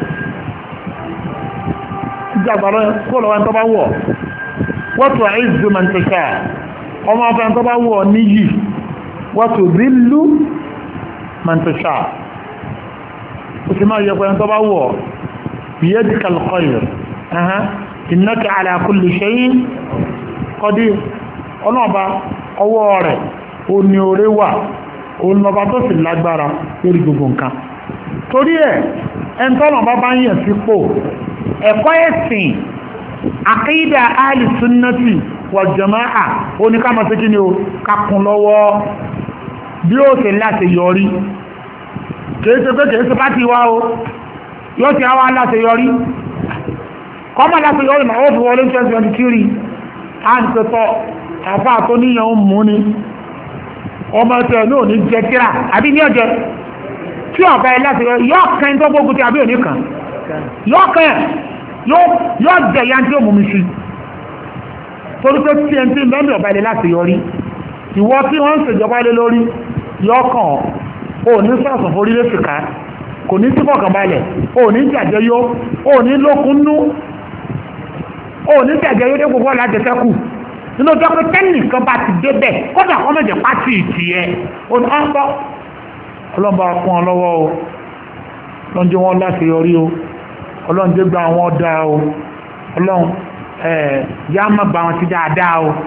ìjàgbàrá kó lọ́wọ́ tó bá wọ̀ وتعز من تشاء ọmọ ọ̀fẹ́ tó bá wọ̀ níyì وتذل من تشاء ó fi máa yẹpẹ́ tó bá wọ̀ بيدك الخير إنك على كل شيء قدير ọlọ́ọ̀bá ọwọ́ rẹ̀ ó ní oore wà òun lọba tó sì lágbára lórí gbogbo nǹkan torí ẹ̀ ẹntọ́nà bá bá ń yẹ̀ sípò ẹ̀kọ́ ẹ̀sìn àkídà ahli sunnati wal jama'a oníkàmọ̀ sí kí ni o kakùn lọ́wọ́ bí ó ṣe láti yọrí kìí ṣe pé kìí ṣe bá ti wá o yóò ti wá láti yọrí kọ́mọ̀ láti yọrí mà ó fi wọlé twenty twenty three à ń tẹ́tọ́ àfá tó níyàn ń mú ní ọmọ ẹ̀tẹ̀ ní òní jẹ tíra àbí ní ọjẹ́ tí ọ̀bá ẹ láti yọ́ kẹ́ tó gbógun tí àbí òní kan yọ́ kẹ́ yọ́ jẹ ya tí ó mú mi sí torí pé tí ẹn tí mẹ́mí ọ̀bá ilẹ̀ láti yọrí ìwọ tí wọ́n ń ṣèjọba ilé lórí yọ́ kàn ó ní sọ̀sọ̀ forí lẹ́sìká kò ní sípọ̀ kan balẹ̀ ó ní jàjẹ́ yó ó ní lókun nú ó ní tẹ̀jẹ̀ yóò dé gbogbo láti sẹ́kù nínú ọjọ́ pé tẹ́nìkan bá ti débẹ̀ kódà kọ́ mẹ́jẹ̀ pátì ìtì ẹ̀ ó ní ọ́n bọ́ ọlọ́mọba fún ọ lọ́wọ́ o lọ́njẹ́ wọn láti yọrí o ọlọ́run dé gba àwọn ọ̀dà o ọlọ́run ẹ̀ yá má ba wọn ti dáadáa o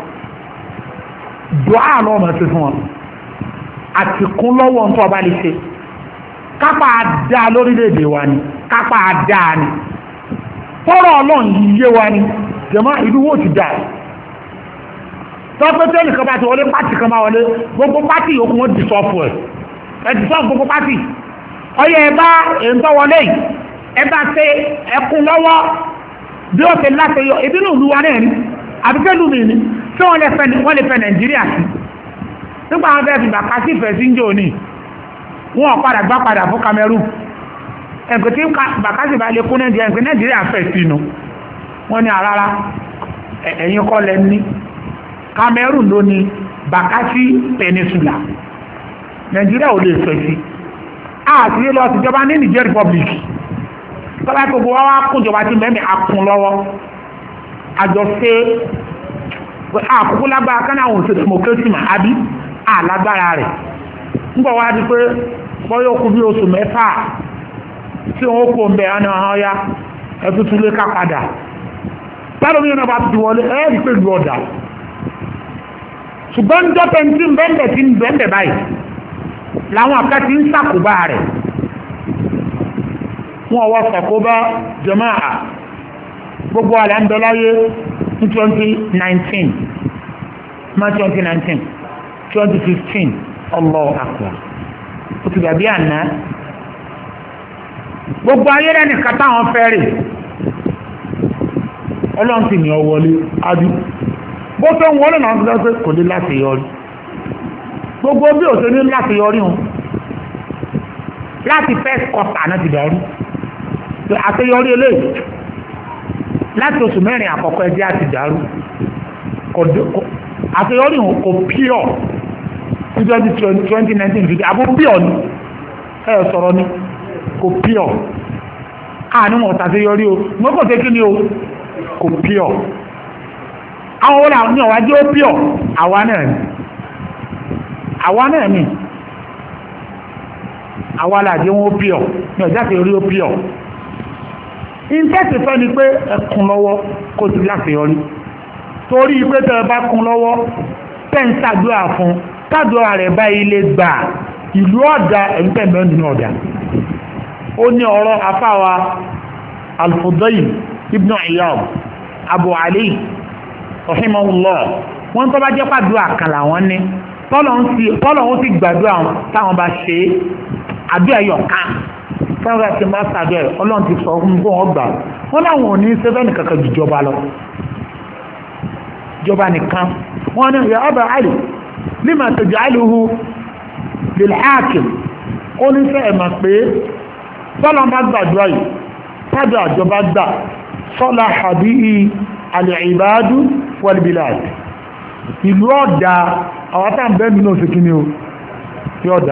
dùá lọ́wọ́ mọ̀ sí fún wọn àti kún lọ́wọ́ ń tọ́ ọba lè ṣe kápá dá lórílẹ̀-èdè wa ni kápá dá ni fọ́rọ̀ ọlọ́run yìí yé wa ni jẹ̀mọ́ ìlú wo ti dá tọ́pẹ́tẹ́ nìkan bá ti wọlé pátì kan máa wọlé gbogbo pátì yòókù wọn ti sọ́ọ̀fù ẹ̀ ẹ̀ ti sọ́ọ̀fù gbogbo pátì ọyẹ ẹ bá èntọ́ wọlé yìí ẹ bá ṣe ẹkún lọ́wọ́ bí ó ṣe láti yọ ìbínú ìlú wa náà ni àbíkẹ́ lù mí ni tí wọ́n lè fẹ́ nàìjíríà sí nígbà wọn fẹ́ fi bàkà sí ìfẹ́ sí ń jò ní wọn padà gbá padà fún Cameroon ẹ̀kọ́ tí bàkà sí bá lè kún nàìjíríà ẹ̀kọ́ nàìjíríà fẹ́ sínú wọ́n ní àrárá ẹ̀yìn kọ́ lẹ ní Cameroon ló ní Bakassi Peninsula nàìjíríà ò lè fẹ́ sí àti lọ síjọba ní Niger Republic tọ́lá gbogbo wa wá kúnjọba tí mẹ́mẹ́ akún lọ́wọ́ àjọṣe àkókò lágbára kánà àwọn òṣèlú democracy mà ábí àlágbára rẹ̀ ńgbọ̀ wá di pé bọ́yọ̀ kú bí oṣù mẹ́fà tí wọ́n kó ń bẹ̀ ọ́nà ọ̀hán ẹ̀tútù lé ká padà tẹ́lẹ̀ mi náà bá ti wọlé ẹ̀ẹ́dì pé lu ọ̀dà ṣùgbọ́n jọ́pẹ̀ tí ń bẹ́ẹ̀ tí ń bẹ́ẹ̀ báyìí làwọn akẹ́tì ń sàkóbá rẹ̀ wọ́n wá sàkóbá jàmáà gbogbo àlẹ́ ń bẹ láyé ní twenty nineteen má twenty nineteen twenty fifteen Allahu Akbar ó ti dàbí àná gbogbo ayé rẹ̀ nìkan táwọn fẹ́ rè ọlọ́run sì ní ọ wọlé adú bó tó ń wọlé náà lọ pé kò ní láti yọrí gbogbo bí ò ṣe ní láti yọrí hàn láti first quarter náà ti dàrú àṣeyọrí eléyìí láti oṣù mẹ́rin àkọ́kọ́ ẹjẹ́ àti dàrú àṣeyọrí hàn kò pure ní twenty twenty nineteen fifty àbó pure ni ẹ sọ̀rọ̀ ni kò pure àní wọn ṣàṣeyọrí o wọ́n kò tẹ́ kí ni o kò pure àwọn wọ́n àwọn ní ọ̀wá jẹ́ ó pure àwa náà ni àwa náà ni àwa làjẹ́ wọn ó pure ní ọjà tí orí ó pure ìńtẹ́sì fẹ́ ni pé ẹkùn lọ́wọ́ kò sí láti yọrí torí pé tẹ́ ẹ bá kún lọ́wọ́ tẹ́ ń ṣàdúrà fún ṣàdúrà rẹ̀ bá ilé gbà ìlú ọ̀dà ẹ̀ńtẹ̀mẹ́ nínú ọ̀dà ó ní ọ̀rọ̀ afáwa Al-Fudayl ibn Iyad Abu Ali rahimahullah wọ́n tó bá jẹ́ pàdúrà kan làwọn ní tọ́lọ̀ ń sì gbàdúrà táwọn bá ṣe àdúrà ẹ̀yọ̀ kan táwọn bá ti máa ṣàdúrà ẹ̀ ọlọ́run ti sọ fún fún ọgbà wọ́n láwọn ò ní sẹ́fẹ́nì kankan jù jọba lọ jọba nìkan wọ́n ní ya Aba Ali lima taj'aluhu lil hakim ó ní sẹ́ ẹ̀ mà pé tọ́lọ̀ bá gbàdúrà yìí tábí àjọba gbà sọ́lá àbí al-ibadu wal-bilad ìlú ọ̀dá àwọn tàbí nínú òsìkí ni ó yọ́dá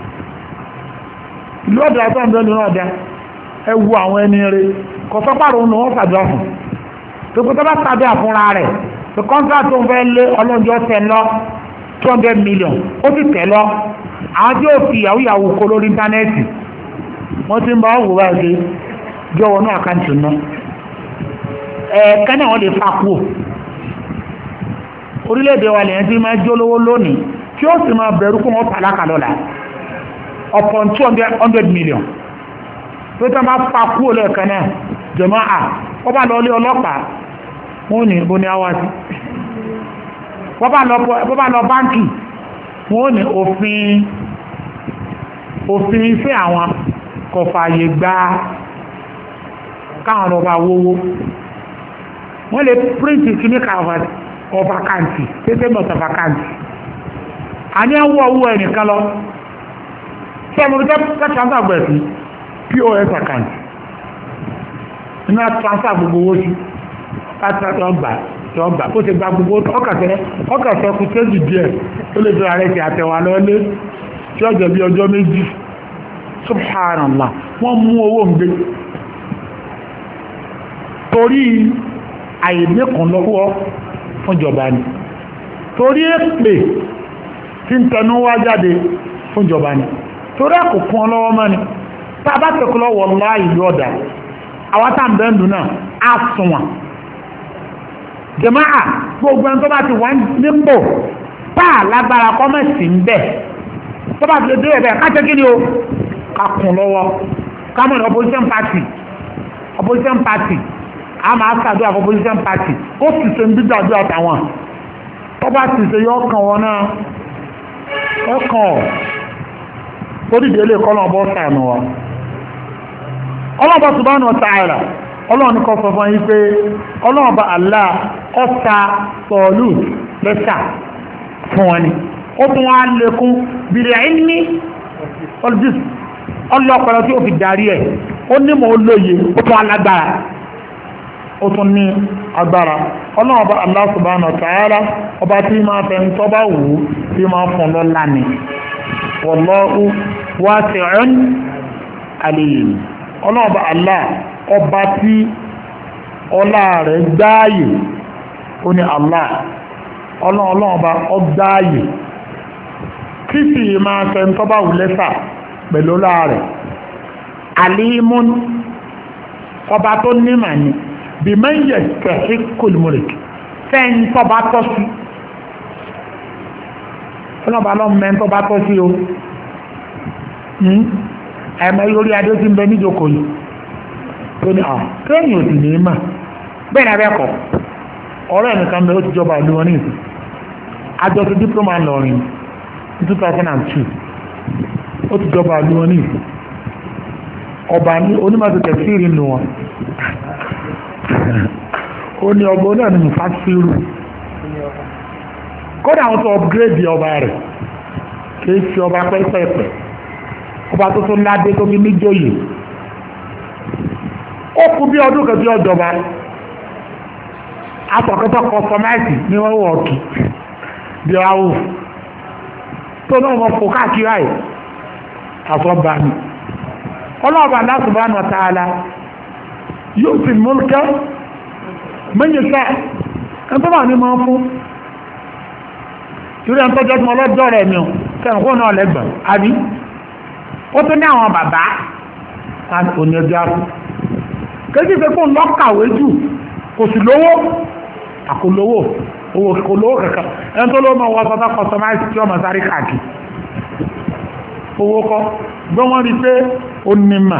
ìlú ọ̀dá tàbí nínú ọ̀dá ẹwú àwọn ẹni rẹ̀ kọ̀sọ́pàrọ̀ ní wọ́n sàdọ́ fún tó kó tọ́bá tàbí àfúnra rẹ̀ tó kọ́ńtà tó ń fẹ́ lé ọlọ́njọ́ tẹ̀ lọ two hundred million ó sì tẹ̀ lọ àwọn tí ó fi ìyàwó ìyàwó kó lórí íńtánẹ́ẹ̀tì wọ́n ti ń bá wò báyìí jọ̀wọ́ náà àkáǹtì náà ẹ̀ẹ̀kẹ́ náà wọ́n lè fa kú orílẹ̀-èdè wa lèyàn tí máa jó lówó lónìí tí ó sì máa bẹ̀rù kún wọ́n tàlákà lọ́la upon two hundred million tó tẹ́ máa fa kú lẹ́ẹ̀kẹ́ náà jẹ̀mọ́ à wọ́n bá lọ lé ọlọ́pàá wọ́n ní ibo ni a wá sí wọ́n bá lọ báńkì wọ́n ní òfin òfin iṣẹ́ àwọn kò fààyè gbà káwọn ọba wówó wọ́n lè print kìíní kan of vacancy tẹ́tẹ́ mọ̀ of vacancy a ní ẹwọ́ owó ẹnìkan lọ tí ẹmọ jẹ́ transfer gbẹ̀ sí P O S account iná transfer gbogbo owó sí láti ọgbà tí ọgbà ó ti gba gbogbo ọkàtẹ́ ọkàtẹ́ kù tẹ́jì díẹ̀ ó lè fi ààrẹ ti àtẹ̀wà lọ́lé tí ọjọ́ bí ọjọ́ méjì subhanallah wọ́n mú owó ń gbé torí àìníkan lọ́wọ́ fún ìjọba ni torí èpè tí ń tẹnu wá jáde fún ìjọba ni torí àkókún ọlọ́wọ́ mọ́ ni tá a bá tẹ̀kọ́ lọ́wọ́ lọ́ ìlú ọ̀dà àwọn tá à ń bẹ́ ń dùn náà á sùn wọn jàmáà gbogbo ẹni tó bá ti wà nípò táà lágbára kọ́mẹ̀sì ń bẹ̀ tó bá ti lè dé ẹ̀bẹ̀ ká tẹ́kí ni o ká kún lọ́wọ́ ká mọ̀ ní opposition party opposition party a máa ṣàdúrà fún opposition party ó sì ṣe ń bí gbàdúrà táwọn tó bá sì ṣe yọ ọkàn wọn náà ọkàn orílẹ̀ èlé kọ́lọ̀ bọ́ sànù wa ọlọ́bọ̀ subhanahu wa ta'ala ọlọ́run ní kọ́ sọ fún yí pé ọlọ́run bá Allah ọta pọ̀lú lẹ́sà fún wọn ni ó tún wá lékún bìrẹ̀ ní ọlọ́pẹ̀lọ́ tí ó fi darí ẹ̀ ó ní mọ̀ olóye ó tún alágbára ó tún ní agbára ọlọ́run bá Allah subhanahu wa ta'ala ọba tí máa fẹ́ ń tọ́bá wù ú tí máa fún lọ́lá ni wallahu wasi'un alim ọlọ́run bá Allah ọba tí ọlá rẹ̀ gbáàyè ó ní Allah ọlọ́run ọba ọgbáàyè tí sì máa tẹ́ ń tọ́bá wù lẹ́sà pẹ̀lú ọlá rẹ̀ alimun ọba tó nímà ní bí mẹ́yẹ̀ tẹ̀sí kòlùmọ̀rẹ̀ fẹ́ń tọ́bá tọ́ sí ọlọ́ba lọ́mọ tọ́bá tọ́ sí o ẹ̀mọ́ lórí adé tí ń bẹ níjókòó yìí tó ní àwọn kéèyàn òsì ní mà bẹ́ẹ̀ ni abẹ́kọ̀ ọ̀rọ̀ ẹ̀nìkan bẹ ó ti jọba ìlú wọn ní ìsìn àjọṣe diploma lọrin ní two thousand two ó ti jọba ìlú wọn ní ìsìn ọba ní onímọ̀tò tẹ̀síìrì nù wọn ó ní ọba oní ọ̀nà mufasiru kódà àwọn tó upgrade ọba rẹ̀ kìí ṣe ọba pẹ́sẹ̀pẹ̀ ọba tó tó ládé tó fi níjòyè ó kú bí ọdún kan tí ó jọba apọ̀kọ́tọ̀ kọsọmáìtì ní wọ́n wọ̀ kí bí ọwọ́ tó náà wọ́n fò káàkiri àì àsọ́bà ní ọlọ́ọ̀bà Allah subhanahu wa ta'ala yóò sì mulka man yasha ẹn tó bá ní máa fún ìrẹ́ ń tọ́jọ́ tí wọ́n lọ́jọ́ rẹ̀ mi kẹrùn kó náà lẹ́gbọ̀n àbí ó tó ní àwọn bàbá òní ẹjọ́ àfún kéjì pé kó ń lọ́kàwé jù kò sì lówó àkólówó owó kò lówó kankan ẹni tó lówó máa wọ sọ́tọ́ customize tí ọmọ sáré káàkiri owó kọ́ gbọ́ wọ́n rí pé ó ní mà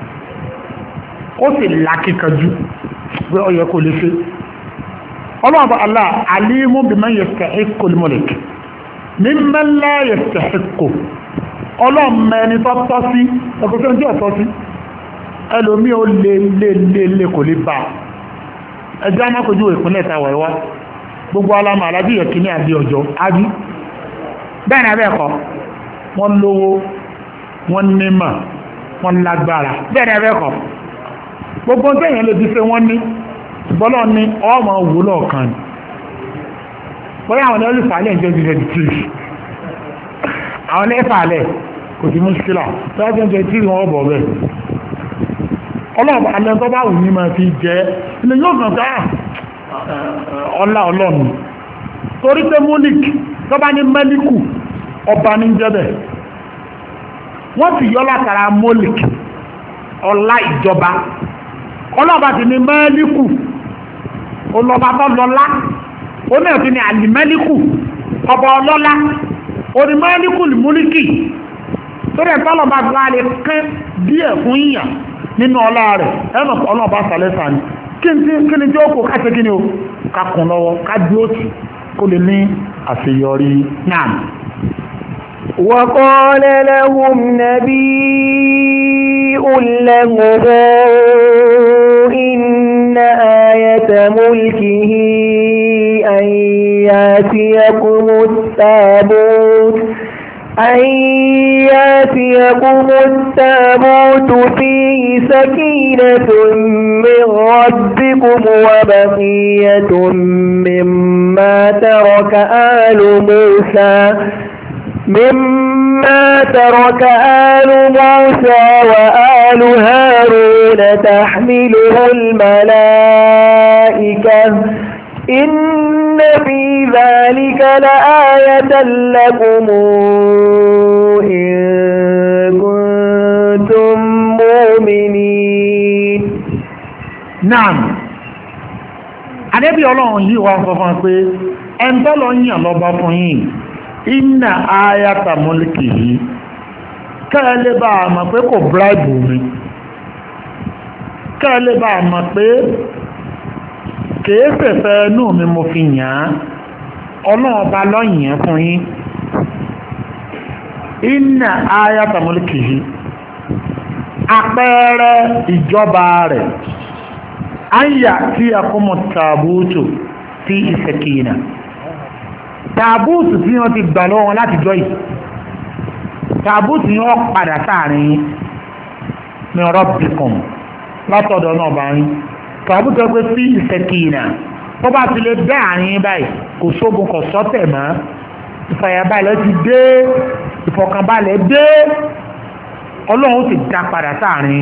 ó sì lákìkanjú pé ó yẹ kó lè ṣe ọlọ́ọ̀bọ̀ Allah alimu biman yastahiqqu al-mulk mimman la yastahiqqu ọlọ́ọ̀mẹ́ni tó tọ́ sí ẹgbẹ́sẹ̀ tí ó tọ́ sí ẹlòmí ó lè lè lè lè kò lè bá ẹjọ́ amákojú ìpínlẹ̀ tàwà ìwá gbogbo alámà alábí ẹ̀kí ní àbí ọjọ́ ábí bẹ́ẹ̀ ni abẹ́ẹ̀kọ́ wọ́n lówó wọ́n nímọ̀ wọ́n lágbára bẹ́ẹ̀ ni abẹ́ẹ̀kọ́ gbogbo tẹ́yìn lè fi ṣe wọ́n ní bọ́lọ́ ní ọmọ òwúlọ̀ kan bóyá àwọn olùfàálẹ̀ ìjọ ti twenty three àwọn ẹ̀fàálẹ̀ kò sí mú sílà twenty three wọ́n bọ̀ bẹ́ẹ̀ ọlọ́ọ̀bà alẹ́ tó bá wù ní máa fi jẹ́ ilé yóò kàn ká ọlá ọlọ́ọ̀nù torí pé múlik tó bá ní mẹ́líkù ọba ní jẹ́bẹ̀ wọ́n sì yọ́ látara múlik ọlá ìjọba ọlọ́ọ̀bà ti ní mẹ́líkù ọlọ́ba tó lọ́lá ó náà ti ní àlìmẹ́líkù ọba ọlọ́lá orí mẹ́líkù múlíkì torí ẹ̀ tọ́lọ́ba tó wá lè kẹ́ díẹ̀ fún yíyàn nínú ọlá rẹ̀ ẹ̀nà ọlọ́ọ̀bá sàlẹ́sà ní kí ni tí ó kò káṣẹ́ kí ni ó kakùn lọ́wọ́ ká dúró tì kó lè ní àṣeyọrí náà. وقال لهم نبيء لهم إن آية ملكه أن يأتيكم التابوت أن يأتيكم التابوت فيه سكينة من ربكم وبقية مما ترك آل موسى مما ترك آل موسى وآل هارون تحمله الملائكة إن في ذلك لآية لكم إن كنتم مؤمنين. نعم Ànábì Ọlọ́run yìí wá sọ fún pé ẹn tó lọ yàn lọ bá fún yín inna ayata mulkihi kẹ́lẹ́ bá mọ̀ pé kò bribe mi kẹ́lẹ́ bá mọ̀ pé kèéfẹ̀fẹ́ inú mi mo fi yàn án Ọlọ́run bá lọ́yìn fún yín inna ayata mulkihi àpẹẹrẹ ìjọba rẹ̀ anya tí akọmọ tàbútù fi ìsẹ̀kìnà tàbútù tí wọ́n ti gbà lọ́wọ́ láti jọ yìí tàbútù ni wọ́n padà sáàrin ní rabbikum látọ̀dọ̀ náà bá yín tàbútù pé fi ìsẹ̀kìnà tó bá ti lè dá àárín báyìí kò sógun kò sọ́tẹ̀ mọ́ ìfàyàbalẹ̀ ti dé ìfọ̀kànbalẹ̀ dé Ọlọ́run ti dá padà sáàrin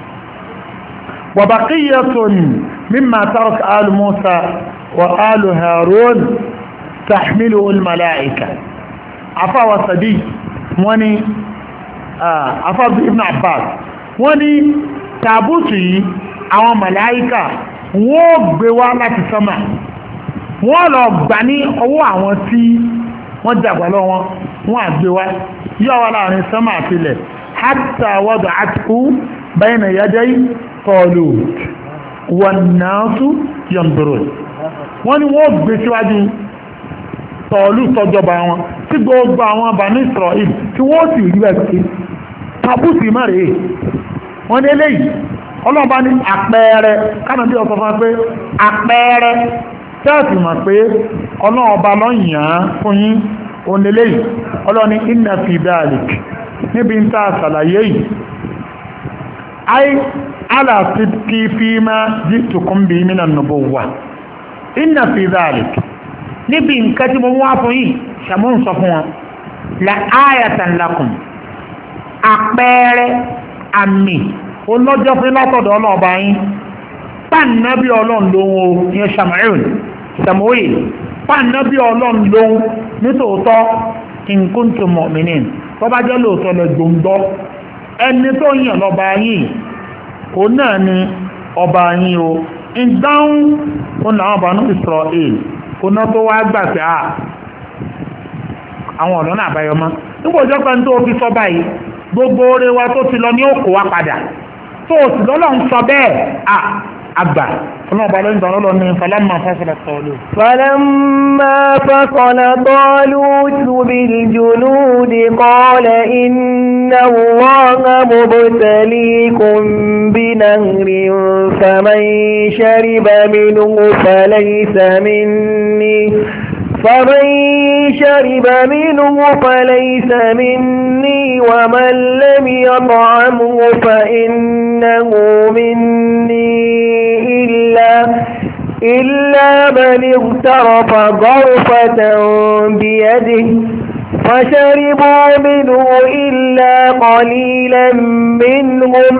وبقية مما ترك آل موسى وآل هارون تحمله الملائكة عفا وصدي وني عفا ابن عباس وني تابوتي àwọn màláíkà wọ́n gbé wá láti sánmà wọ́n lọ gbà ní ọwọ́ àwọn tí wọ́n jàgbà lọ wọn wọ́n àgbé wá yíò wá láàrin sánmà àtilẹ̀ hatta wada'athu bayna yaday Talut wan-nasu yanzurun wọ́n ní wọ́n gbé síwájú Talut tọ́jọba wọn tí gbogbo àwọn Bani Israel tí wọ́n sì rí ẹ̀kí tàbùsì mẹ́rẹ̀ wọ́n ní eléyìí ọlọ́ọ̀bá ní àpẹẹrẹ kánà bí ọ̀sọ̀ fún pé àpẹẹrẹ tẹ́ẹ̀tì mọ̀ pé ọlọ́ọ̀bá lọ́yìn fún yín oníléyìí ọlọ́ni inna fi dhalik níbi ń tàà sàlàyé yìí ay ala sidqi fima jitukum bi min an-nubuwwa inna fi dhalik níbi nǹkan tí mo wá fún yìí ṣàmún sọ fún wọn la ayatan lakum àpẹẹrẹ àmì olójọ́ fún látọ̀dọ̀ ọlọ́ọ̀bá yín pàǹnàbí ọlọ́run lóhun ní Samuel Samuel pàǹnàbí ọlọ́run lóhun nítòótọ́ in kuntum mu'minin tó bá jẹ́ lóòótọ́ lọ gbòǹgbọ́ ẹni tó yàn lọ́ba yìí ó náà ni ọba yìí o ń dáhùn ó náà Banu Israel ó náà tó wá gbà pé à àwọn ọ̀nà náà àbáyọ mọ́ nígbà òjò pẹ́ tó fi sọ báyìí gbogbo oore wa tó ti lọ ní òkò wa padà tó o sì lọ́lọ́ ń sọ bẹ́ẹ̀ à àgbà ọlọ́ọ̀bá ló ń dán lọ́lọ́ ní falamma fasala Talut. falamma fasala Talut biljunudi qala inna Allaha mubtaliikum binahrin faman shariba minhu falaysa minni فمن شرب منه فليس مني ومن لم يطعمه فإنه مني إلا إلا من اغترف غرفة بيده فشربوا منه إلا قليلا منهم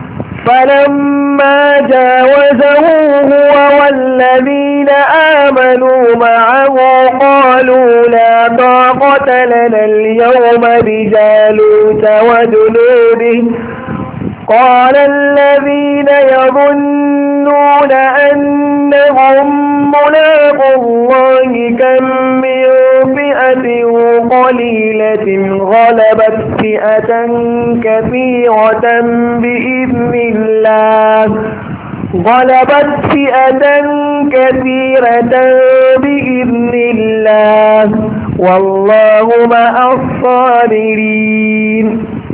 فلما جاوزه هو والذين آمنوا معه قالوا لا طاقة لنا اليوم بجالوت وجنوده قال الذين يظنون أنهم ملاقو الله كم من فئة قليلة غلبت فئة كثيرة بإذن الله غلبت فئة كثيرة بإذن الله والله مع الصابرين.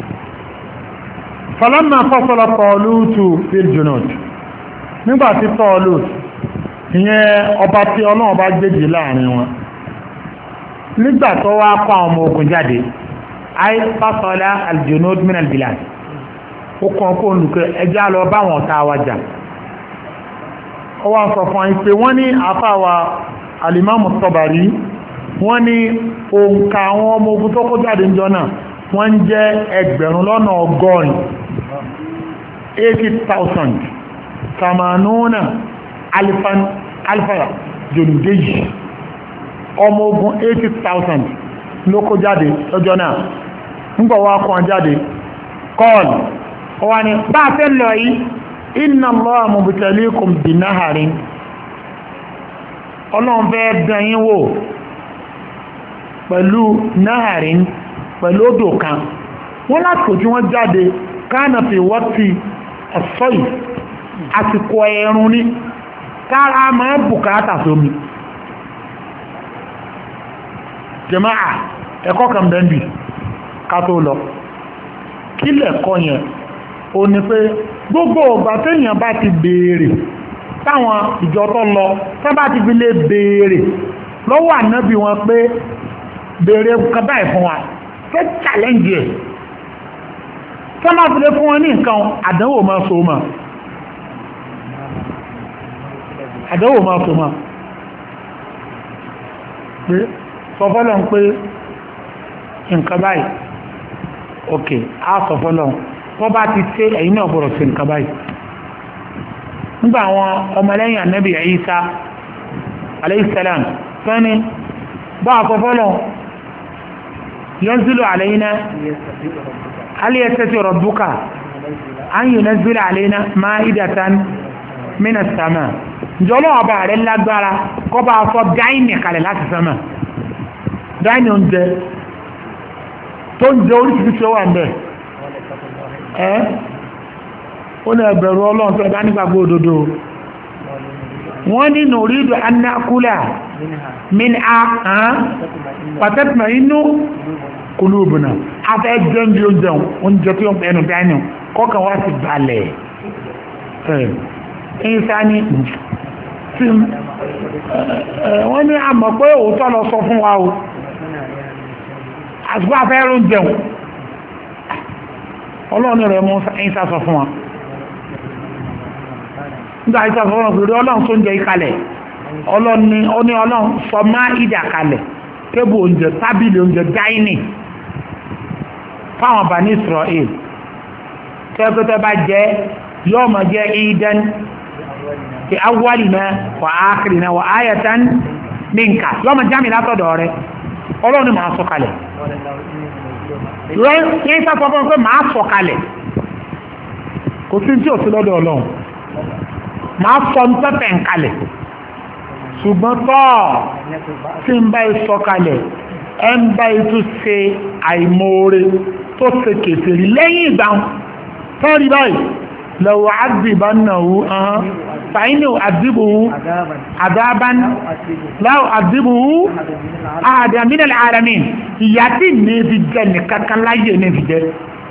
فلما فصل طالوت بالجنود nígbà tí Talut ìyẹn ọba tí Ọlọ́run bá gbèjì láàrin wọn nígbà tó wá kó àwọn ọmọ ogun jáde ay fasala aljunud min albilad ó kàn kó olùkọ́ ẹjá lọ báwọn ọ̀tá wa jà ó wá sọ fún àìpé wọ́n ní àfáwà alimamu Tabari wọ́n ní òǹkà àwọn ọmọ ogun tó kó jáde níjọ́ náà wọ́n jẹ́ ẹgbẹ̀rún lọ́nà ọgọ́rin eighty thousand samanuna alifan alfa jòlùdéjì ọmọ ogun eighty thousand ló kó jáde lọ́jọ́ náà nígbà wá kan jáde kọ́ọ̀lù ọwá ni bá a fẹ́ lọ yìí inna Allaha mubtaliikum binaharin ọlọ́run fẹ́ dán yín wò pẹ̀lú naharin pẹ̀lú odò kan wọ́n láti tí wọ́n jáde kánà fi wọ́tí ọ̀sọ́yì àsìkò ẹ̀rùn ní kára máa bùkátà sómi jàmáà ẹ̀kọ́ kan bẹ́ndì ká tó lọ kí lẹ̀kọ́ yẹn ó ní pé gbogbo ọgbà téèyàn bá ti béèrè táwọn ìjọ tó lọ tó bá ti fi lè béèrè lọ́wọ́ ànábì wọn pé béèrè kan báyìí fún wa tó challenge ẹ̀ tó bá fi lè fún wọn ní nǹkan àdánwò máa so mọ́ àdánwò máa so mọ́ pé sọ fọ́lọ́n pé nǹkan báyìí ok á sọ fọ́lọ́n tó bá ti tẹ́ ẹ̀yin náà gbọ́dọ̀ sí nǹkan báyìí nígbà àwọn ọmọlẹ́yìn ànábì Ìsá alayhisalam tọ́ni bá a sọ fọ́lọ́n yanzilu alayna hal yastati rabbuka an yunazzila alayna ma'idatan minas sama jọlọ́ ọba rẹ̀ lágbára kọ́ bá a sọ dáìnì kalẹ̀ láti sánmà dáìnì oúnjẹ tó ń jẹ oríṣiríṣi wà ń bẹ̀ ẹ́ ó ní ẹgbẹ̀rú ọlọ́run tó ẹ̀dá nígbàgbọ́ òdodo wọ́n ní nùrídù annákúlà min a hàn pàtẹ́tìmọ̀ inú kùlùbùnà afẹ́ jẹ́ bí oúnjẹ oúnjẹ tí ó ń pẹ̀lú dáìnì kọ́kàn wá sí balẹ̀ ẹ̀ ẹ̀yìn sáà ní wọ́n ní àmọ̀ pé òótọ́ lọ sọ fún wa o àsìkò afẹ́rún jẹun ọlọ́run rẹ̀ mú ẹ̀yìn sá sọ fún wa nígbà ìsá sọ fún ọkùnrin ọlọ́run tó ń jẹ ìkalẹ̀ ọlọ́run ní ọlọ́run sọ má ìdà kalẹ̀ tébù oúnjẹ tábìlì oúnjẹ dáínì fáwọn Bani Israel tẹ́kọ́tẹ́ bá jẹ́ yóò máa jẹ́ ìdán fi awwalina wa akhirina wa ayatan minka yóò máa jámi látọ̀dọ̀ rẹ̀ ọlọ́run máa sọ kalẹ̀ yẹn sáfọ́ fún pé máa sọ kalẹ̀ kò sí tí ò sí lọ́dọ̀ ọlọ́run máa sọ ń tẹ́tẹ̀ ń kalẹ̀ ṣùgbọ́n tọ́ tí ń bá sọ kalẹ̀ ẹ ń bá ètò ṣe àìmoore tó ṣe kèfèrí lẹ́yìn ìgbà tọ́rí báyìí lọ́wọ́ àdìbánáwó ahán fàínì àdìbòwú àdábán láwọ́ àdìbòwú àdàmínà àràmìn ìyá tí ní fi jẹ́ nìkankan láyé ní fi jẹ́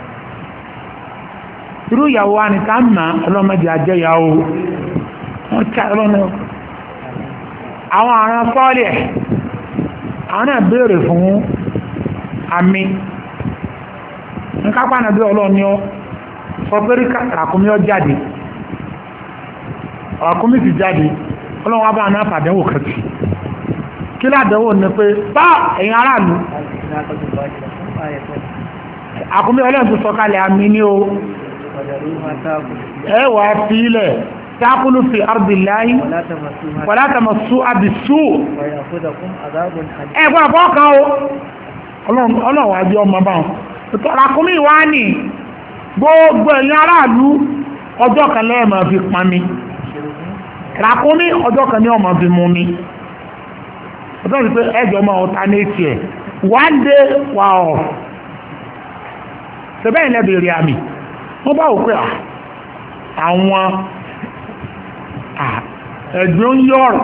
irú ìyàwó wa ní ká mà ọlọ́mọdé àjẹyàwó wọ́n ká ọlọ́nà àwọn àrán sọ́ọ̀lẹ̀ àwọn náà béèrè fún àmì nǹkan pàánà bí ọlọ́ni ọ sọ pé ràkúnmí ọ jáde ràkúnmí ti jáde ọlọ́wọ́ bá náà pàdánwò kẹtì kí ládánwò ní pé bá ẹ̀yin aráàlú àkúnmí ọlọ́run tó sọ̀kalẹ̀ àmì ní o ẹ wà fi ilẹ̀ tákùlù fi ardillahi wala tamassuha bis-su' ẹgbọ́n àpọ́ kan o ọlọ́wọ́ ajé ọmọ bá wọn ràkúnmí wá ní gbogbo ẹ̀yin aráàlú ọjọ́ kan lẹ́ẹ̀ máa fi pọn mi ràkúnmí ọjọ́ kan ní ọmọ fi mú mi ọjọ́ sí pé ẹjọ́ máa ọ̀tá ní etí ẹ̀ one day wà ọ̀ ṣẹbẹ́ ilẹ̀ bèèrè àmì wọ́n bá wò pé àwọn ẹ̀gbẹ́ ń yọ̀rọ̀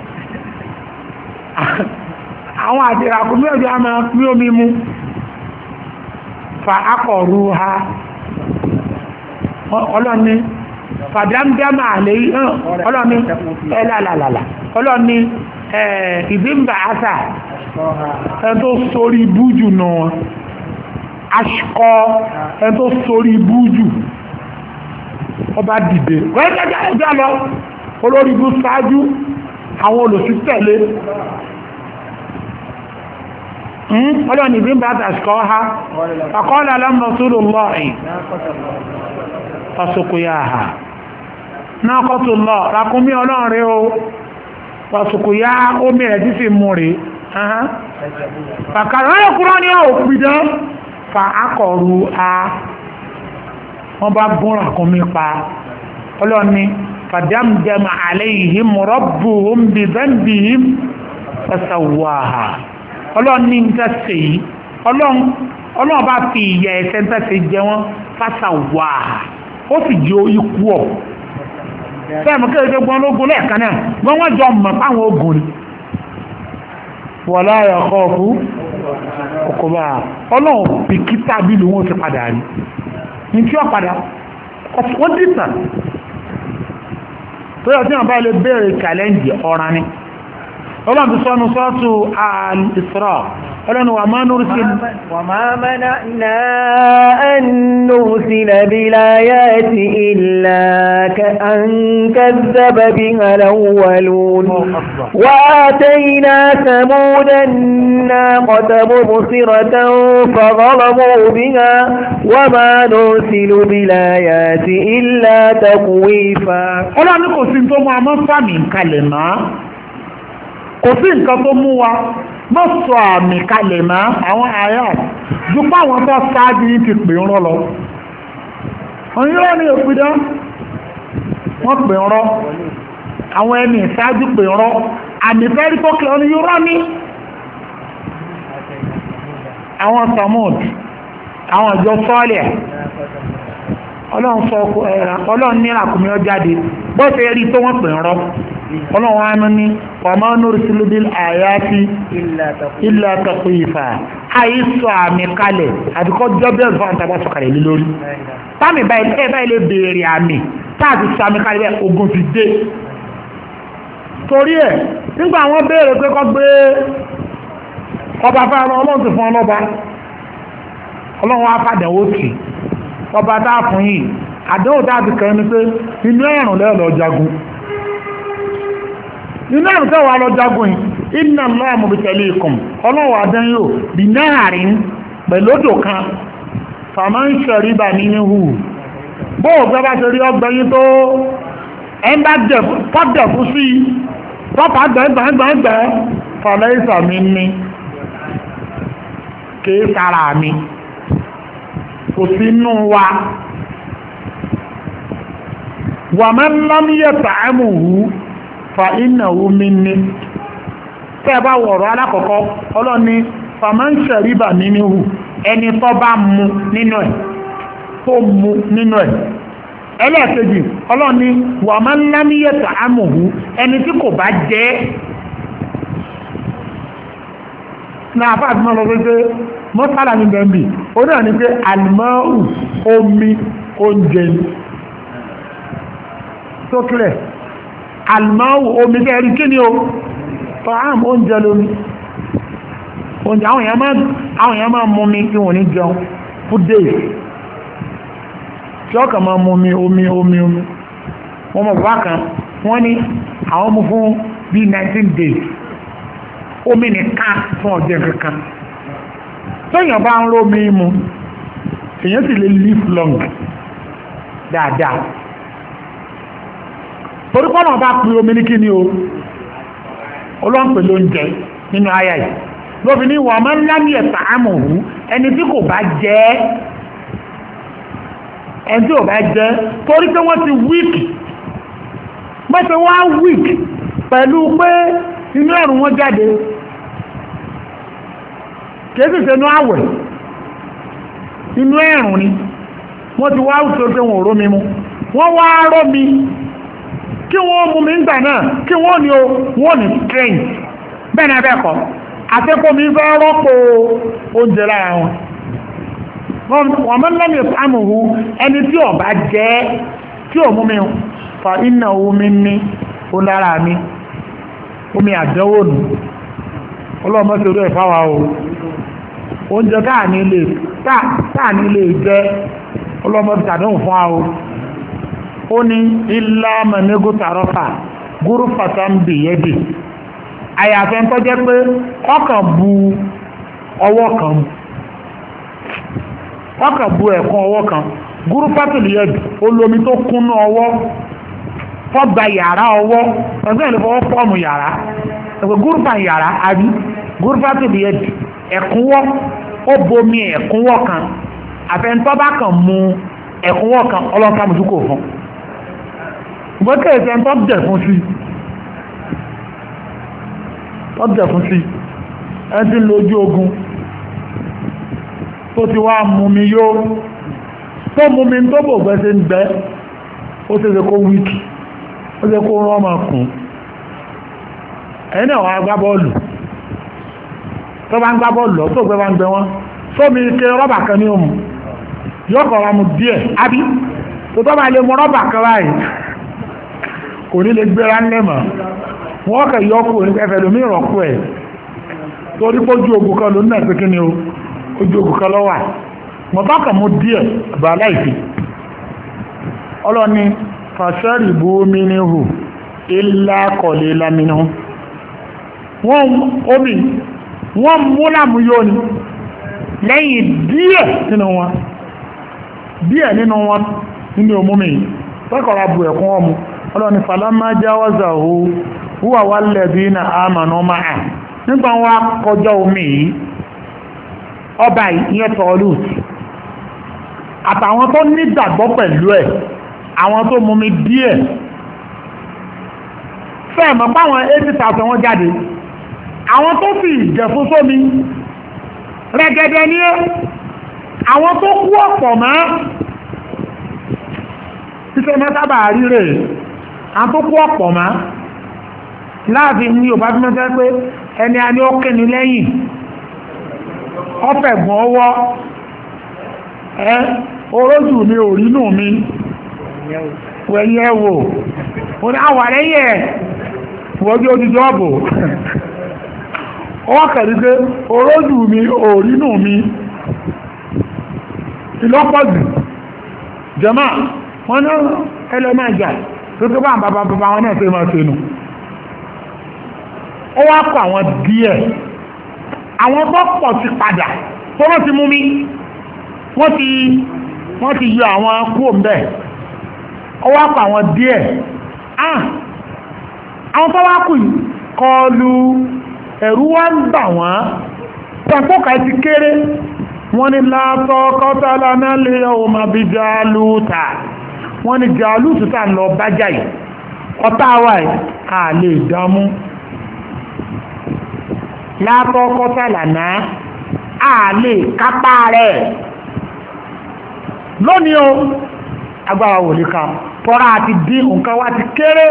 àwọn àti ràkúnmí ọjọ́ a máa pín omi mú fa akọ̀rú ha ọlọ́ni fàdámdámà àlèyí ọlọ́ni ẹlàlàlà ọlọ́ni ìdínbà àṣà ẹn tó sórí bújù náà aṣkọ ẹn tó sórí bújù ọba dìde wẹ́gẹ́gẹ́ ẹjọ́ lọ olórí bú sáájú àwọn olùsítẹ̀lé ọlọ́ni ìdínbà àṣkọ ha faqala lahum rasulullahi fasuqiyaha naqatullah ràkúnmí ọlọ́run rẹ̀ o pàṣùkù yá omi rẹ̀ tí fi mú rí fàkàrà ọkùnrin ní òpìdán fa akọ̀rù a wọ́n bá gún ràkúnmí pa ọlọ́ni fàdámdẹ́mà alayhim rabbuhum bi dhanbihim fasawwaha ọlọ́ni ń tẹ́sẹ̀ yìí ọlọ́run bá fi ìyà ẹ̀ṣẹ̀ ń tẹ́sẹ̀ jẹ wọ́n fasawwaha ó sì jẹ́ ikú ọ̀ fẹ́ẹ̀mù kí ẹgbẹ́ gbọ́n lógún lẹ́ẹ̀kan náà wọ́n wọ́n jọ mọ̀ páwọn ogun ni wala yakhafu ọkọ̀bá ọlọ́run bí kíta bí lòun ó ti padà rí ní tí ó padà wọ́n dìtà tó yọ tí wọ́n bá lè béèrè challenge ọ̀ràn ni ọlọ́run ti sọ́nu sọ́tù al-Isra ọlọ́run wà máa nursil wa ma mana'na an nursila bil ayati illa an kazzaba biha al-awwalun wa atayna thamuda an-naqata mubsiratan fadhalamu biha wa ma nursilu bil ayati illa takhwifa ọlọ́run kò sí tó mú a mọ́ fàmì kalẹ̀ máa kò sí nǹkan tó mú wa mọ́ sọ àmì kalẹ̀ mọ́ àwọn àyà dúpọ̀ àwọn tó sáájú ti pè ń rọ́ lọ ọ̀yọ́ ní òpìdá wọ́n pè ń rọ́ àwọn ẹni ìsáájú pè ń rọ́ àmì fẹ́rí tó kẹ́ ọ́nà yóò ní àwọn Samud àwọn ìjọ sọ́ọ̀lẹ̀ ọlọ́run ní àkùnmí ọ jáde bọ́ ṣe rí tó wọ́n pè ń rọ́ ọlọ́run ánú ní wàmá nursilu bil ayati illa takhwifa àìsọ àmì kalẹ̀ àdìkọ́ jọ́bẹ̀ fún àtàbà sọ̀kalẹ̀ lé lórí táàmì báyìí lè béèrè àmì táàtì sọ àmì kalẹ̀ ogun ti dé torí ẹ̀ nígbà wọ́n béèrè pé kọ́ gbé ọba fáwọn ọlọ́run ti fún ọlọ́ba ọlọ́run wá fàdánwò tì ọba táà fún yìí àdánwò táàtì kẹrin ni pé inú ẹ̀rùn lẹ́ọ̀lọ́ jagun nínú ẹ̀rùn tẹ́wà lọ jagun yìí inna Allaha mubtaliikum ọlọ́wọ̀ adán yóò bí náàrin pẹ̀lódò kan faman shariba minhu bóò gbẹ́bá ṣe rí ọgbẹ̀yìn tó ẹmbá pọ́dẹ̀ fún sí pọ́pá gbẹ̀gbẹ̀gbẹ̀ falaysa minni kìí sára mi kò sí nú wa wa man lam yat'amhu fa innahu minni tẹ́ bá wọ̀rọ̀ alákọ̀ọ́kọ́ ọlọ́ni faman shariba minhu ẹni tó bá mu nínú ẹ̀ tó mu nínú ẹ̀ ẹlẹ́ẹ̀kejì ọlọ́ni wa man lam yat'amhu ẹni tí kò bá jẹ́ náà fà àtúmọ̀ lọ pé mọ́sálà ní bẹ̀m̀bì ó náà ní pé al-ma'u omi oúnjẹ tó kílẹ̀ alìmáwò omi kẹrí kí ni o tọ́hám oúnjẹ lómi oúnjẹ àwọn èèyàn máa mú mi kí wọ́n ní jẹun fún days tí ọkà máa mú mi omi omi omi wọ́n mọ̀ bá kan wọ́n ní àwọn mú fún bí nineteen days omi nìkan fún ọjọ́ kankan tóyàn bá ń rómi mu èèyàn sì lè live long dáadáa torí pọ́nà bá pè omi ní kí ni o olóńpè ló ń jẹ nínú ayá yìí lóbi ní wọ́n máa ń lámì ẹ̀ta àmọ̀hú ẹni tí kò bá jẹ́ ẹni tí kò bá jẹ́ torí pé wọ́n ti wíìkì mọ́sẹ̀ wá wíìkì pẹ̀lú pé inú ẹ̀rùn wọn jáde kìí sẹ́nu àwẹ̀ inú ẹ̀rùn ni wọ́n ti wá tó pé wọn ò rómi mu wọ́n wá rómi kí wọ́n mú mi ń gbà náà kí wọ́n ní o wọ́n ní strength bẹ́ẹ̀ náà bẹ́ẹ̀ kọ́ àtẹ́kọ́ mi fẹ́ rọ́pò oúnjẹ lára wọn wọ́n mọ́ lẹ́nu ìfàmùhù ẹni tí ó bá jẹ́ tí ò mú mi fa iná omi ní ó lára mi omi àdánwò nù ọlọ́mọ́sí orí ẹ̀fáwà o oúnjẹ táà ní ilé jẹ́ ọlọ́mọ́sí àdánwò fún wa o ó ní ilá mẹ́négó tààrọ́fà gúrú fàtàmbì yẹ́dì àyàfẹ́ tó jẹ́ pé ọkàn bu ọwọ́ kan ọkàn bu ẹ̀kan ọwọ́ kan gúrú fàtàmbì yẹ́dì olómi tó kúnnú ọwọ́ fọ́gba yàrá ọwọ́ ẹgbẹ́ ìlú fọwọ́ fọ́ọ̀mù yàrá ẹgbẹ́ gúrùfà yàrá àbí gúrùfà tó di ẹ̀kúnwọ́ ó bomi ẹ̀kúnwọ́ kan àfẹ́ntọ́ bá kàn mú ẹ̀kúnwọ́ kan ọlọ́ka mùsùkò fún gbọ́kẹ́ ẹ̀sẹ̀ntọ́ dẹ̀ fún sí tọ́jẹ̀ fún sí ẹni lójú ogun tó ti wá mú mi yóò tó mú mi tó bò gbẹ́sẹ̀ ń gbẹ́ ó ṣe kó wíkì ó ṣe kó rán ọmọ kùn ẹ̀yìn náà wọ́n gbá bọ́ọ̀lù tó bá ń gbá bọ́ọ̀lù lọ tó gbé bá ń gbé wọn tó mi ké rọ́bà kan ní òmù yọ́kọ̀ ra mu díẹ̀ ábí tó tó bá lè mú rọ́bà kan báyìí kò ní lè gbéra ńlẹ́mọ̀ wọ́n kẹ̀ yọ́kù ní ẹfẹ̀ lómi ìrọ̀kú ẹ̀ torí pójú ogun kan ló ń náà pé kí ni o ojú ogun kan lọ́wà wọ́n bá kà mú díẹ̀ bá láìsí ọlọ́ni fàṣẹ́rì bú mi ní hù ilá kọ̀lé lámínú wọ́n omi wọ́n mú lámú yóò ní lẹ́yìn díẹ̀ nínú wọn díẹ̀ nínú wọn nínú omúmi tọ́kọ̀rọ̀ bù ẹ̀kún ọmú ọlọ́ni falamma jáwọ́zàhú huwa walladhina amanu ma'a nígbà wọn kọjá omi yìí ọba ìyẹn Tọ́lút àtàwọn tó nígbàgbọ́ pẹ̀lú ẹ̀ àwọn tó mú mi díẹ̀ fẹ́ẹ̀mọ̀ páwọn eighty thousand wọn jáde àwọn tó fi ìjẹ̀fún sómi rẹ̀gẹ̀dẹ̀ ní ẹ́ àwọn tó kú ọ̀pọ̀ mọ́ títẹ́ mẹ́sábà ríre àwọn tó kú ọ̀pọ̀ mọ́ láàfin ní ò bá fi mẹ́sẹ́ pé ẹni a ní ó kéni lẹ́yìn ọ̀fẹ̀gbọ́n ọwọ́ ẹ́ orójù mi ò rínú mi wẹ̀yẹ wò ó ní àwà lẹ́yẹ̀ wọ́jú ojújọ́ ọ̀bọ̀ ọwọ́ kẹ̀rí pé orójù mi ò rínú mi ìlọ́pọ̀jù jẹ́mà wọ́n ní ẹlẹ́mẹ́jà tó tó bá ń bàbá bàbá wọn náà tó máa ṣe nù ó wá kọ àwọn díẹ̀ àwọn tó pọ̀ ti padà tó wọ́n ti mú mi wọ́n ti wọ́n ti yọ àwọn kúrò ń bẹ̀ ó wá kọ àwọn díẹ̀ ah àwọn tó wá kù kọlu ẹ̀rú wá ń bà wọ́n tàpọ́kà ti kéré wọ́n ní látọ́ kọ́tàlá náà lè ọmọ bí Jálútà wọ́n ní Jálútà tà ń lọ bájá yìí ọ̀tá wa yìí a lè dánmú látọ́ kọ́tàlá náà a lè kápá rẹ̀ lónìí o agbára wò lè ka tọ́ra àti dín nǹkan wá ti kéré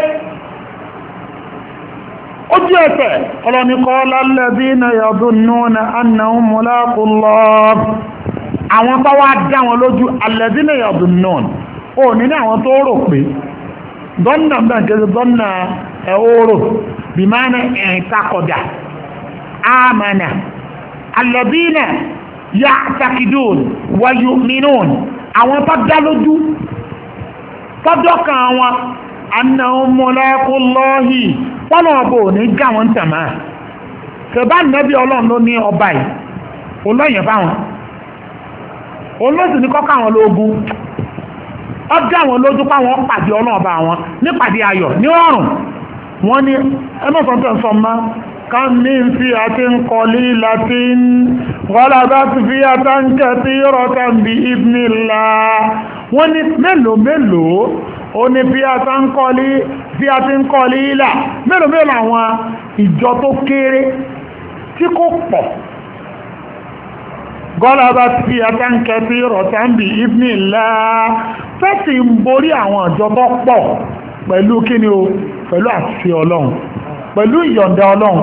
ojú ẹ̀tẹ̀ ọlọ́nikọ́ lálẹ́bí na yadhunnuna annahum mulaqullah àwọn tó wá dá wọn lójú alẹ́bí na yadhunnun ó ní ní àwọn tó rò pé dọ́nà bẹ́ẹ̀ dọ́nà ẹ̀hóró bí máa ní ẹ̀yìn takọ̀dà amana alẹ́bí na ya'taqidun wa yu'minun àwọn tó dá lójú tó dọ́kàn wọn annahum mulaqullahi wọ́n ọ̀bọ̀ ní já wọn tàmà kẹbá nẹ́bí ọlọ́run ló ní ọba yìí olóyìn fáwọn olóòsì ní kọ́kọ́ àwọn lógún ọjọ́ àwọn lójú páwọn pàdé ọlọ́ọ̀bá wọn nípàdé ayọ̀ ní ọ̀rùn wọ́n ní ẹmọ́sọ̀tọ̀ sọmọ kan ní fi àti ń kọlí láti ń wọ́lá bá ti fi àtàǹkẹ́ tí rọ́tà bí ibnillah wọ́n ní mélòó mélòó ó ní bí a ti ń kọlí bí a ti ń kọlí ìlà mélòó mélòó àwọn ìjọ tó kéré tí kò pọ̀ gọ́lá bá ti fi àtàǹkẹ́ tí rọ́tà bí ibnillah fẹ́sì ń borí àwọn ìjọ tó pọ̀ pẹ̀lú kíni o pẹ̀lú àṣẹ ọlọ́run pẹ̀lú ìyọ̀ǹda ọlọ́run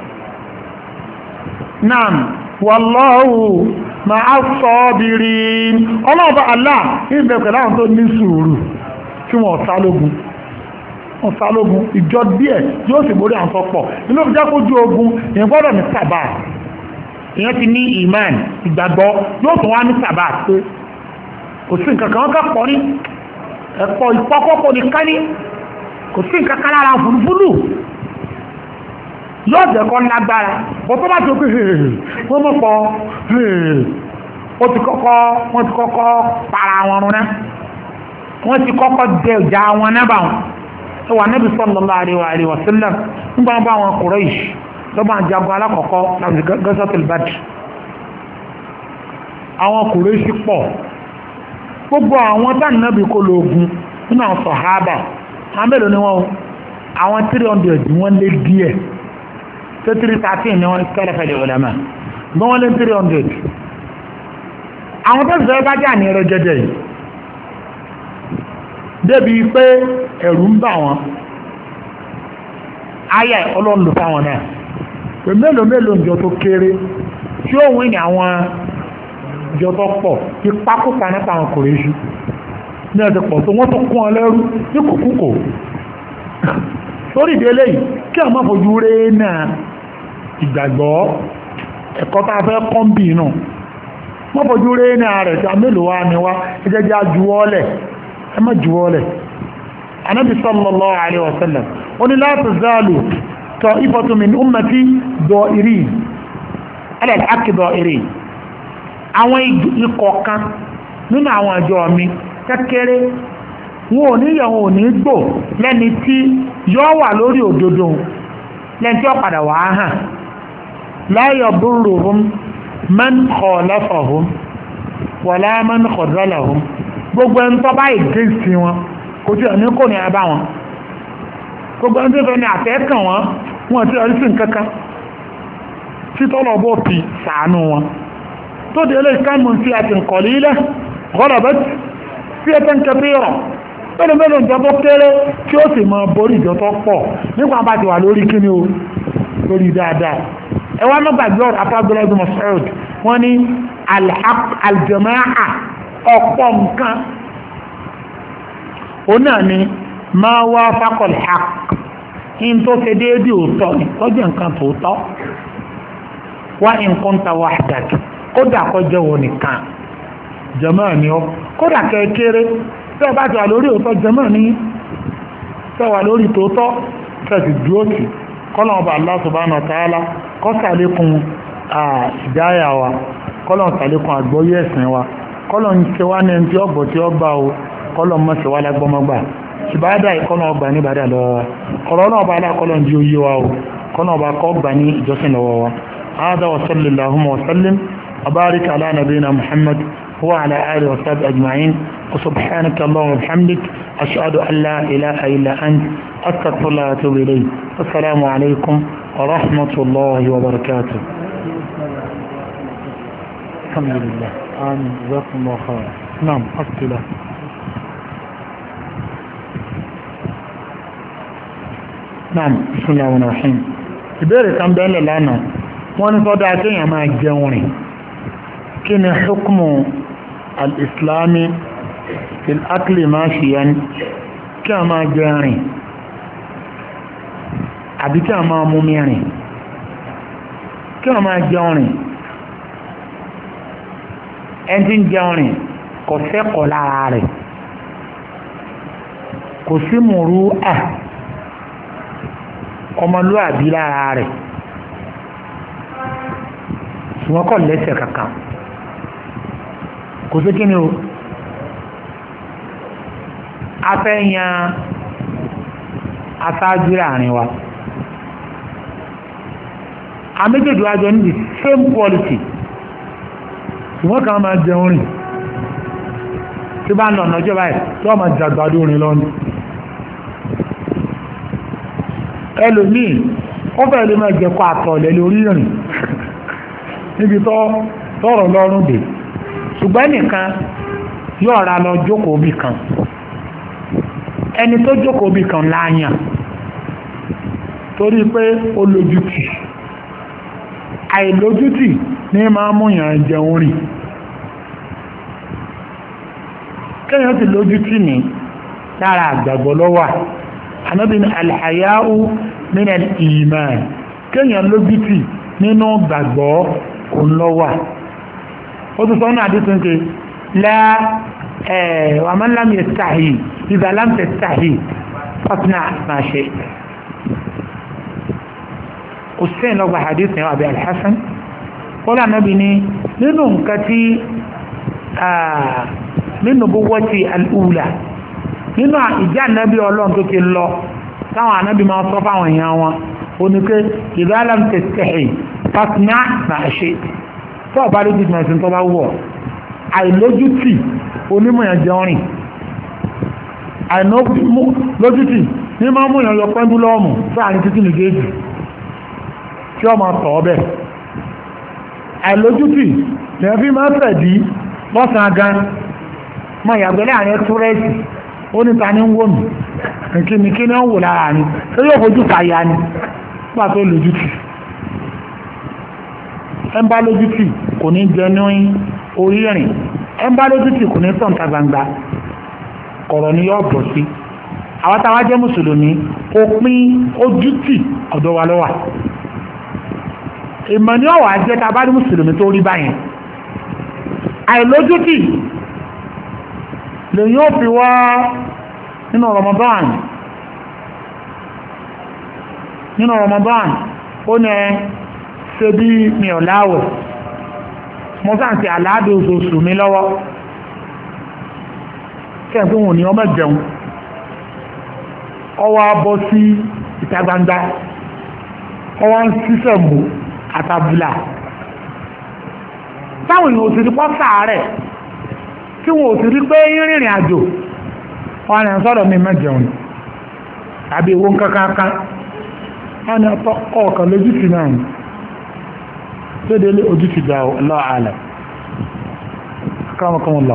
naam wallahu ma'a sabirin ọlọ́ọ̀bá Allah ìbẹ̀ pẹ̀lú àwọn tó ní sùúrù tí wọ́n sálógún wọ́n sálógún ìjọ díẹ̀ yóò sì borí àwọn tó pọ̀ inú ìjọ kójú ogun ìyẹn gbọ́dọ̀ ní sàbà ìyẹn ti ní iman ìgbàgbọ́ yóò tún wá ní sàbà pé kò sí nǹkan kan wọ́n kà pọ̀ ní ẹ̀pọ̀ ìpọ́kọ́pọ̀ ní kání kò sí nǹkan kan lára fúrufúrú yóò jẹ́ kọ́ lágbára o tó bá tó pé wọ́n mọ́ pọ̀ ó ti kọ́kọ́ wọ́n ti kọ́kọ́ para wọn rún náà wọ́n ti kọ́kọ́ dẹ ìjà wọn náà bá wọn ẹwà Nabi sallallahu alaihi wa sallam nígbà bá àwọn Quraysh lọ́bàá jagun alákọ̀ọ́kọ́ láti Ghazwatul Badr àwọn Quraysh pọ̀ gbogbo àwọn tán Nabi kó lóògùn nínú àwọn sàhábà àwọn mélòó ni wọ́n àwọn three hundred wọ́n lé díẹ̀ tó three thirteen ni wọ́n ikhtalafa al-ulama gbọ́n wọ́n lé three hundred àwọn tó sọ bá jà ní ẹrọ jẹjẹ yìí débi pé ẹ̀rù ń bà wọ́n ayé ọlọ́run ló fáwọn náà pé mélòó mélòó ìjọ tó kéré tí ó wí ní àwọn ìjọ tó pọ̀ ipákópa nípa àwọn Kùrẹ́ṣì ní ẹ̀sẹ̀ pọ̀ tó wọ́n tó kún ọ lẹ́rú ní kòkúkò torí ìdílé yìí kí a máa fojú rẹ̀ náà ìgbàgbọ́ ẹ̀kọ́ tá a fẹ́ kọ́ńbì nù wọ́n fojú rẹ̀ náà rẹ̀ tí a mélòó wá ní wá ẹjẹ́ jẹ́ àjúwọ́lẹ̀ ẹ má juwọ́lẹ̀ Ànábì sallallahu alaihi wasallam ó ní la tazalu ta'ifatu min ummati da'irin ala al-haqqi da'irin àwọn ikọ̀ kan nínú àwọn àjọ mi kékeré wọn ò ní yẹ̀ wọn ò ní gbò lẹ́ni tí yọ́ wà lórí òdodo lẹ́ni tí ó padà wà á hàn la yadurruhum man khalafahum wala man khadhalahum gbogbo ẹni tó bá ìdí sí wọn kò tí ẹni kò ní ẹbá wọn gbogbo ẹni tó fẹ́ ní àtẹ́kàn wọn wọn tí ọdún sí nǹkankan tí tọ́lọ̀ bó fi sàánú wọn tó dé ilé ìkánmù sí àti nkọ̀lì ilẹ̀ gọ́lọ̀bẹ́ sí ẹ̀tẹ́ nkẹfẹ́rọ̀ pẹ̀lú mẹ́lò ìjọba kéré tí ó sì mọ borí ìjọ tó pọ̀ nípa bá ti wà lórí kíní o lórí dáadáa ẹwà mọ́gbàgbé ọ̀rọ̀ apábẹ́lẹ́dún Mas'ud wọ́n ní al-jama'a ọ̀pọ̀ nǹkan o náà ni máa wá fákọ̀lì haq in tó ṣe déédé òótọ́ ni tó jẹ́ nǹkan tòótọ́ wá nǹkan tàwà àdàkì kódà kó jẹ́ wọn nìkan jàmáà ni ó kódà kẹ́kẹ́rẹ́ tẹ́ bá ti wà lórí òótọ́ jàmáà ní tẹ́ wà lórí tòótọ́ tẹ́sì dúró tì kọ́lọ̀ ọba Allah subhanahu wa ta'ala kó ṣàlékún ìdáyà wa kọ́lọ̀ ṣàlékún àgbọ́yé ẹ̀sìn wa kọ́lọ̀ ń ṣe wá ní ẹni tí ó gbọ́ tí ó gbà o kọ́lọ̀ mọ́ ṣe wá lágbọ́mọ́gbà ìbáadà ìkọ́lọ̀ ọgbà ní ìbádà lọ́wọ́ wa ọ̀rọ̀ náà bá aláàkọ́lọ̀ ń di oyé wa o kọ́lọ̀ ọba kọ́ gbà ní ìjọsìn lọ́wọ́ wa hādhā wa sallallahu wa sallim wa barik ala nabiyyina Muhammad wa ala alihi wa sahbihi ajma'in wa subhanaka Allahumma wa bihamdik ashhadu an la ilaha illa ant astaghfiruka wa atubu ilayk assalamu alaykum wa rahmatullahi wa barakatuh. Alhamdulillah. آمين جزاكم الله خيرا. نعم أسئلة. نعم بسم الله الرحمن الرحيم. ìbéèrè kan bẹ́ẹ̀ lánàá wọ́n ní sọ́dọ̀ akéèyàn máa jẹun rìn kí ni hukmu al-islami fil akli mashiyan kí a máa jẹun rìn àbí kí a máa mú mi rìn kí a máa jẹun rìn ẹni tí ń jẹun rìn kò sẹ́kọ̀ọ́ lára rẹ̀ kò sí mùrú à ọmọlúwàbí lára rẹ̀ ṣùgbọ́n kò lẹ́sẹ̀ kankan kò sí kí ni o afẹ́yàn aṣáájú láàrin wa a méjèèjì wájọ ní the same quality ṣùgbọ́n kan máa jẹun rìn tí bá ń lọ ọ̀nàjọ́ báyìí tí wọ́n máa jàgbàdo rìn lọ́nà ẹlòmíì ó fẹ́ lè máa jẹ́kọ́ àtọ̀lẹ̀ lórí rìn níbi tọ́rọ̀ lọ́rùn dè ṣùgbọ́n nìkan yóò ra lọ jókòó bì kan ẹni tó jókòó bì kan láàyàn torí pé ó lójútì àìlójútì ní máa múyàn jẹun rìn kéèyàn ti lójútì ní lára àgbàgbọ́ lọ́wà Ànábì ní al-hayā'u min al-īmān kéèyàn lójútì nínú gbàgbọ́ òun lọ́wà ó tún sọ́nà àdísùn ké lá wa man lam yastahi idhā lam tastahi fasna' mā shi'ta òsìn lọ́gbà hadith ní Abi al-Hasan kọ́lá nábi ní nínú nǹkan tí nínú buwwati al-ula nínú ìjà nábi ọlọ́run tó ti lọ táwọn ànábì máa sọ fáwọn èèyàn wọn ó ní pé idha lam tastahi fasna' ma shi'ta tó ọ̀bá lójú ìgbìmọ̀ ẹ̀sìn tó bá wọ̀ àìlójútì onímọ̀ yẹn jẹun rìn àìlójútì ní máa mú ìyàn yọ pẹ́ndúlọ́ọ̀mù sáàrin títí ní géèjì tí ọ máa tọ̀ ọbẹ̀ àìlójútì lẹ́yìn fi máa fẹ̀dí lọ́sàn gan mọ́ ìyàgbẹ́ láàrin túrẹ́sì ó níta ní ń wò mí nkíni kí ní ń wò lára ní tó yóò fojú fàyà ní pà tó lójútì ẹmbá lójútì kò ní jẹ ní orí rìn ẹmbá lójútì kò ní tọ̀ǹta gbangba kọ̀rọ̀ ni yóò bọ̀ sí àwọn táwa jẹ́ mùsùlùmí òpin ojútì ọ̀dọ̀ wa lọ́wà ìmọ̀ ní ọ̀wà jẹ́ ta bá ní mùsùlùmí tó rí báyìí àìlójútì lè yóò fi wá nínú Ramadan nínú Ramadan ó ní ṣe bí mi ò láwẹ̀ mo sáà ti àládò oṣooṣù mi lọ́wọ́ kẹ́ẹ̀kọ́ wọn ni ọmọ jẹun ọwọ́ bọ́ sí ìta gbangba ọwọ́ ń sísẹ̀ mú àtàbùlà táwọn èèyàn òsì rí pọ́ sàárẹ̀ tí wọn ò sì rí pé rìnrìn àjò wọn ni sọ́dọ̀ mi mẹ́jẹun tàbí owó kankan wọn ni ọkọ̀ lójútì náà tó délé ojútì dá Allahu a'lam akramakumullah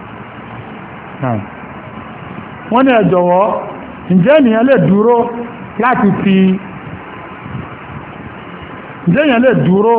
wọ́n ní ẹ jọ̀wọ́ ǹjẹ́ ènìyàn lè dúró láti fi ǹjẹ́ ènìyàn lè dúró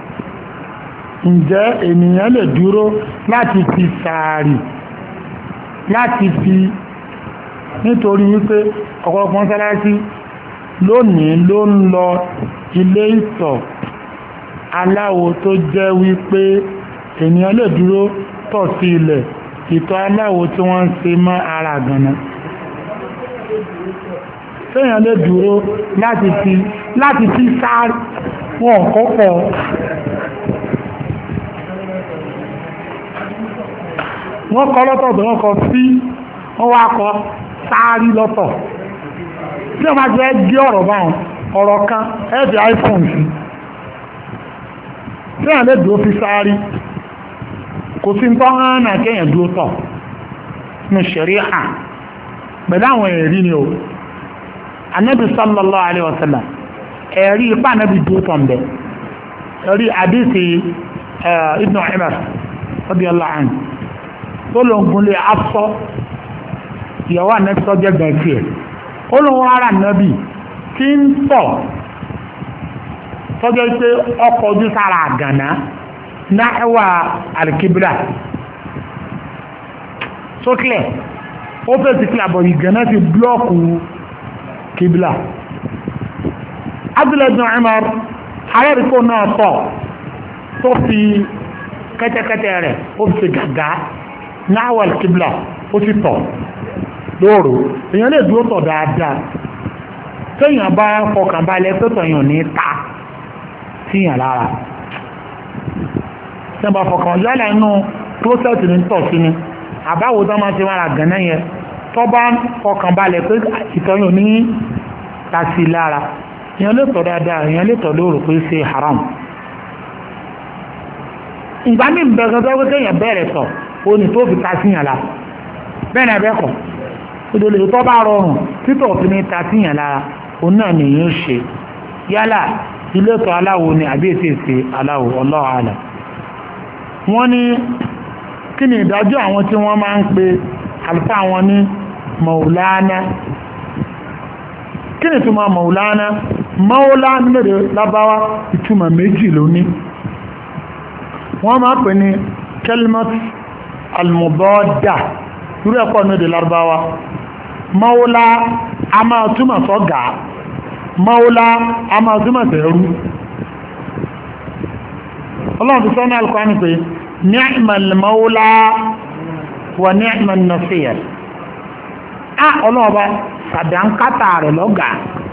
ǹjẹ́ ènìyàn lè dúró láti fi sàárì láti fi nítorí wípé ọ̀pọ̀lọpọ̀ mọ́sálásí lónìí ló ń lọ ilé ìtọ̀ aláwo tó jẹ́ wípé ènìyàn lè dúró tọ̀ sí ilẹ̀ ìtọ̀ aláwo tí wọ́n ń ṣe mọ́ ara gànà téèyàn lè dúró láti fi láti fi sáré wọn kọ́kọ́ wọ́n kọ́ lọ́tọ̀ tó wọ́n kọ́ sí wọ́n wá kọ́ sáárí lọ́tọ̀ tí wọ́n máa jẹ́ gé ọ̀rọ̀ báwọn ọ̀rọ̀ kan ẹ̀dì iPhone sí téèyàn lè dúró fi sáárí kò sí tọ́ hàn náà kéèyàn dúró tọ̀ ní ṣẹ̀ríà pẹ̀lú àwọn ẹ̀rí ni o Ànábì sallallahu alaihi wasallam ẹ̀rí ipá Ànábì dúró tọ̀ mbẹ̀ ẹ̀rí àdìsí Ibn Umar radiyallahu anhu tó ló ń gúnlé afọ́ ìyàwó Ànábì tó jẹ́ gbẹ̀ẹ́sì ẹ̀ ó lóun ara Ànábì tí ń tọ̀ tọ́jọ́ pé ọkọ̀ ojú sára àgànná náà alkibla sókè ó fẹ́ sí kílà bọ̀ ìgànná ti blọ́ọ̀kù kibla Abdullah ibn Umar arẹ́rìkó náà tọ̀ tó fi kẹ́tẹ́kẹ́tẹ́ rẹ̀ ó fi gàgá náà alkibla ó ti tọ̀ lóòrò èèyàn lè dúró tọ̀ dáadáa téèyàn bá fọkàn balẹ̀ pẹ́tọ̀ èèyàn ní ta síyàn lára tẹ́bà fọkàn yálà inú closet ní tọ̀ sí ni àbáwò tó máa ti máa gànà yẹn tó bá fọkàn balẹ̀ pé ìtọ́yìn ní tàṣí lára èèyàn lè tọ̀ dáadáa èèyàn lè tọ̀ lóòrò pé ṣe haram ìgbà mí bẹ̀rẹ̀ tó wípé èèyàn bẹ̀rẹ̀ tọ̀ ó ní tó fi tàṣíyàn lára bẹ́ẹ̀ abẹ́kọ̀ òdòlè tó bá rọrùn títọ̀ fi ní tàṣíyàn lára òun náà nìyẹn ṣe yálà ilé tọ̀ aláwo ni àbí èsì èsì aláwo Allahu a'lam wọ́n ní kí ni ìdájọ́ àwọn tí wọ́n máa ń pe àlùfáà wọn ní Maulana kí ni ìtumọ̀ Maulana Maula nílẹ̀ lábáwá ìtumọ̀ méjì lóní wọ́n máa pè ní kelmat almubada irú ẹ̀kọ́ ní èdè lárúbáwá Maula a máa túmọ̀ sọ́gà Maula a máa túmọ̀ sẹ́rú ọlọ́run ti sọ́nà alùkọ́ni pé ni'mal maula wa ni'man nasir á ọlọ́ọ̀bá sàdánkátà rẹ̀ lọ́gà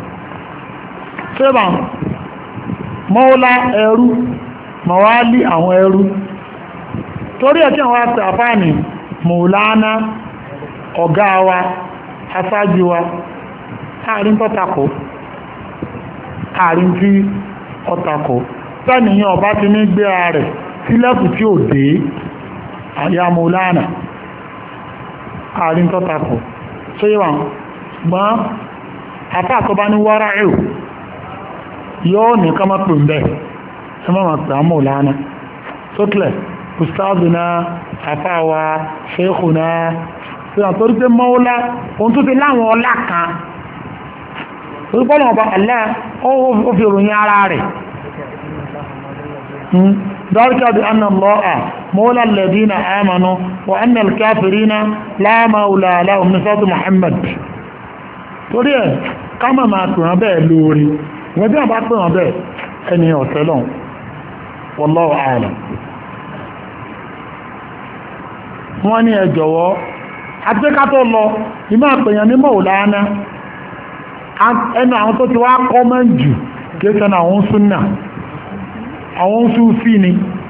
ṣébà maula ẹrú mawali àwọn ẹrú torí ẹ̀ tí wọ́n wá pẹ̀ àfáàní maulana ọ̀gá wa aṣáájú wa àárín tó takò àárín tí ó takò tẹ́nìyàn ọba ti ní gbé ara rẹ̀ sí lẹ́fù tí ò dé àyàmù lánà àárín tó takò tó yíwa gbọ́n àfáà tó bá ní wárá ẹ̀rù yóò ní ká má pè ń bẹ́ ẹ má má pè àmù lánà sókèlè ustazuna àfáà wa sheikhuna tí wọ́n torí pé mọ́ọ́lá ohun tó ti láwọn ọlá kan torí pọ́lọ̀ ọba Allah ó fi ròyìn ara rẹ̀ ذلك بأن الله مولى الذين آمنوا وأن الكافرين لا مولى لهم نصات محمد torí ẹ̀ ká má máa pè wọ́n bẹ́ẹ̀ lórí wọ́n bí wọ́n bá pè wọ́n bẹ́ẹ̀ ẹni ọ̀tẹ́lọ̀ wallahu a'lam wọ́n ní ẹ jọ̀wọ́ àtẹ́ká tó lọ ìmọ̀ àpèyàn ní mọ̀ọ̀láná ẹnu àwọn tó ti wá kọ́mọ̀ jù kéèkẹ́ náà àwọn súnnà àwọn súfí ni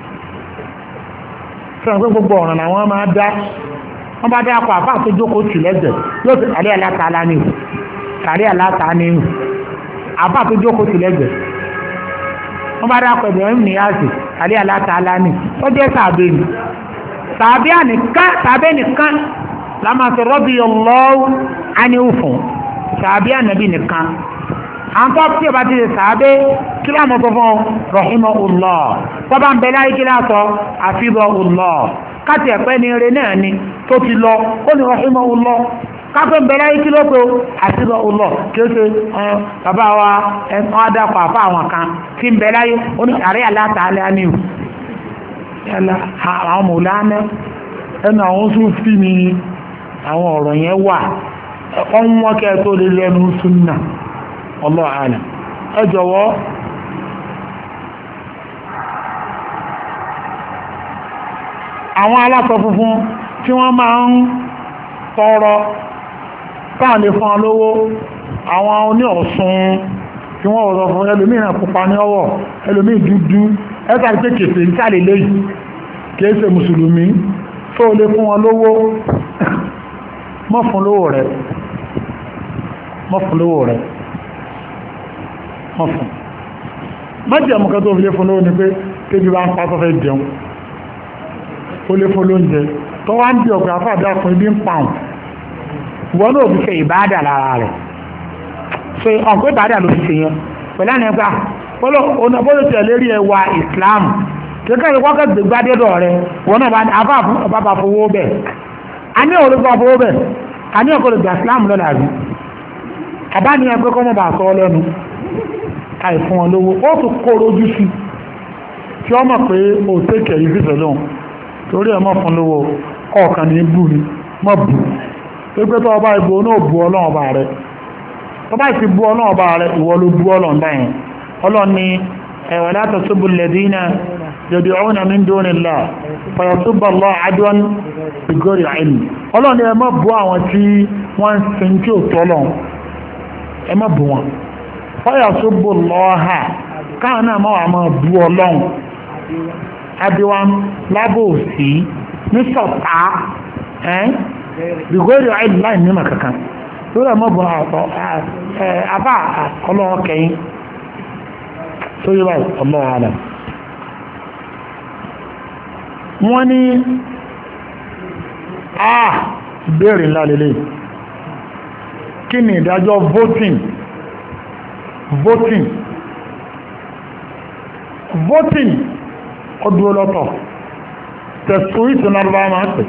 fẹ́ràn pé gbogbo ọ̀ràn àwọn máa dá wọ́n bá dákọ̀ àfá tó jókòó tì lẹ́jẹ̀ yóò fi àrí àlátàálá ní ìhù àrí àlátàá ní ìhù àfá tó jókòó tì lẹ́jẹ̀ wọ́n bá dákọ̀ ẹ̀bẹ̀rẹ̀ ní yáàsì àrí àlátàálá ní ó jẹ́ sàbẹ̀ ni sàbẹ̀ nìkan sàbẹ̀ nìkan lámà sọ rọ́bì ọlọ́wọ́ áníhù fún sàbẹ̀ ànàbì nìkan àwọn tó tí ó bá ti sàbẹ̀ kí lámọ̀ tó fún rahimahullah tó bá ń bẹ láyé kí látọ̀ hafizahullah káti ẹ̀pẹ́ ni eré náà ni tó ti lọ ó ní rahimahullah káfẹ́ ń bẹ láyé kí lóko hafizahullah kí ó ṣe bàbá wa ẹ̀kọ́ adákọ̀ àfá àwọn kan tí ń bẹ láyé ó ní àrí àlátàálẹ́ áníhù àwọn mọ̀lánà ẹnu àwọn tún fi ni àwọn ọ̀rọ̀ yẹn wà ọ̀n wọ́n kẹ́ tó lè lẹ́nu súnnà Allahu a'lam ẹ jọ̀wọ́ àwọn aláṣọ funfun tí wọ́n máa ń tọrọ káà lè fún olówó àwọn oní Ọ̀ṣun tí wọ́n ọ̀rọ̀ fún ẹlòmíràn pupa ní ọwọ́ ẹlòmíì dúdú ẹ́sà pé kèfè ń sàlè léyìí kìí ṣe mùsùlùmí tó lè fún wọn lówó mọ́ fún lówó rẹ̀ mọ́ fún lówó rẹ̀ mọ́ fún mọ́jẹ̀ mọ́kẹ́ tó fi lé fún lówó ni pé kéjì bá ń pa tó fẹ́ jẹun ó lé fún lóúnjẹ tó wá ń bí ọ̀pẹ́ àfáàdá fún ibi ń pàun wọ́n náà fi ṣe ìbáàdà lára rẹ̀ ṣe ọ̀pẹ́ ìbáàdà ló fi ṣe yẹn pẹ̀lú àná ẹgbà bọ́lọ̀ tẹ̀ lérí ẹwà ìsìláàmù kíkẹ́ ìwọ́kẹ́ gbẹ́gbádẹ́dọ̀ rẹ̀ wọ́n náà bá bá fowó bẹ̀ a ní òrùkọ́ fowó bẹ̀ a ní ọkọ̀ ìgbà ìsìláàmù lọ́la rí àbá ní ẹgbẹ́ kọ́ mọ́ bá sọ lẹ́nu àìfún wọn lówó ó tún kó rojú sí tí ó mọ̀ pé ó tẹ́kẹ̀ yìí fífẹ́ lóhun torí ẹ̀ mọ́ fún lówó ọ̀kan ní bú ni mọ́ bù pé tó ọba ìbò náà bú ọlọ́run ọba rẹ̀ tó bá ti bú ọlọ́run ọba rẹ̀ ìwọ ló bú ọlọ́run báyìí ọlọ́run ni ẹ̀wọ̀n látọ̀ sóbù lẹ́dínà yad'una min dunillah fayasubba Allah adwan bighairi ilm ọlọ́run ẹ má bú àwọn tí wọ́n ń sin tí ò tọ́lọ̀ ẹ má bú wọn fayasubba Allah káwọn náà má wà máa bú ọlọ́run adéwà lábòsí ní sọ̀tá bighairi ilm láì ní màkàkàn lórí ẹ má bú àbá ọlọ́run kẹyìn tó yẹ báyìí Allahu a'lam wọ́n ní àà ìbéèrè ńlá lélẹ̀ kí ni ìdájọ́ voting voting voting ọdún ọlọ́tọ̀ tẹ̀sùwìtì náà bá máa pẹ̀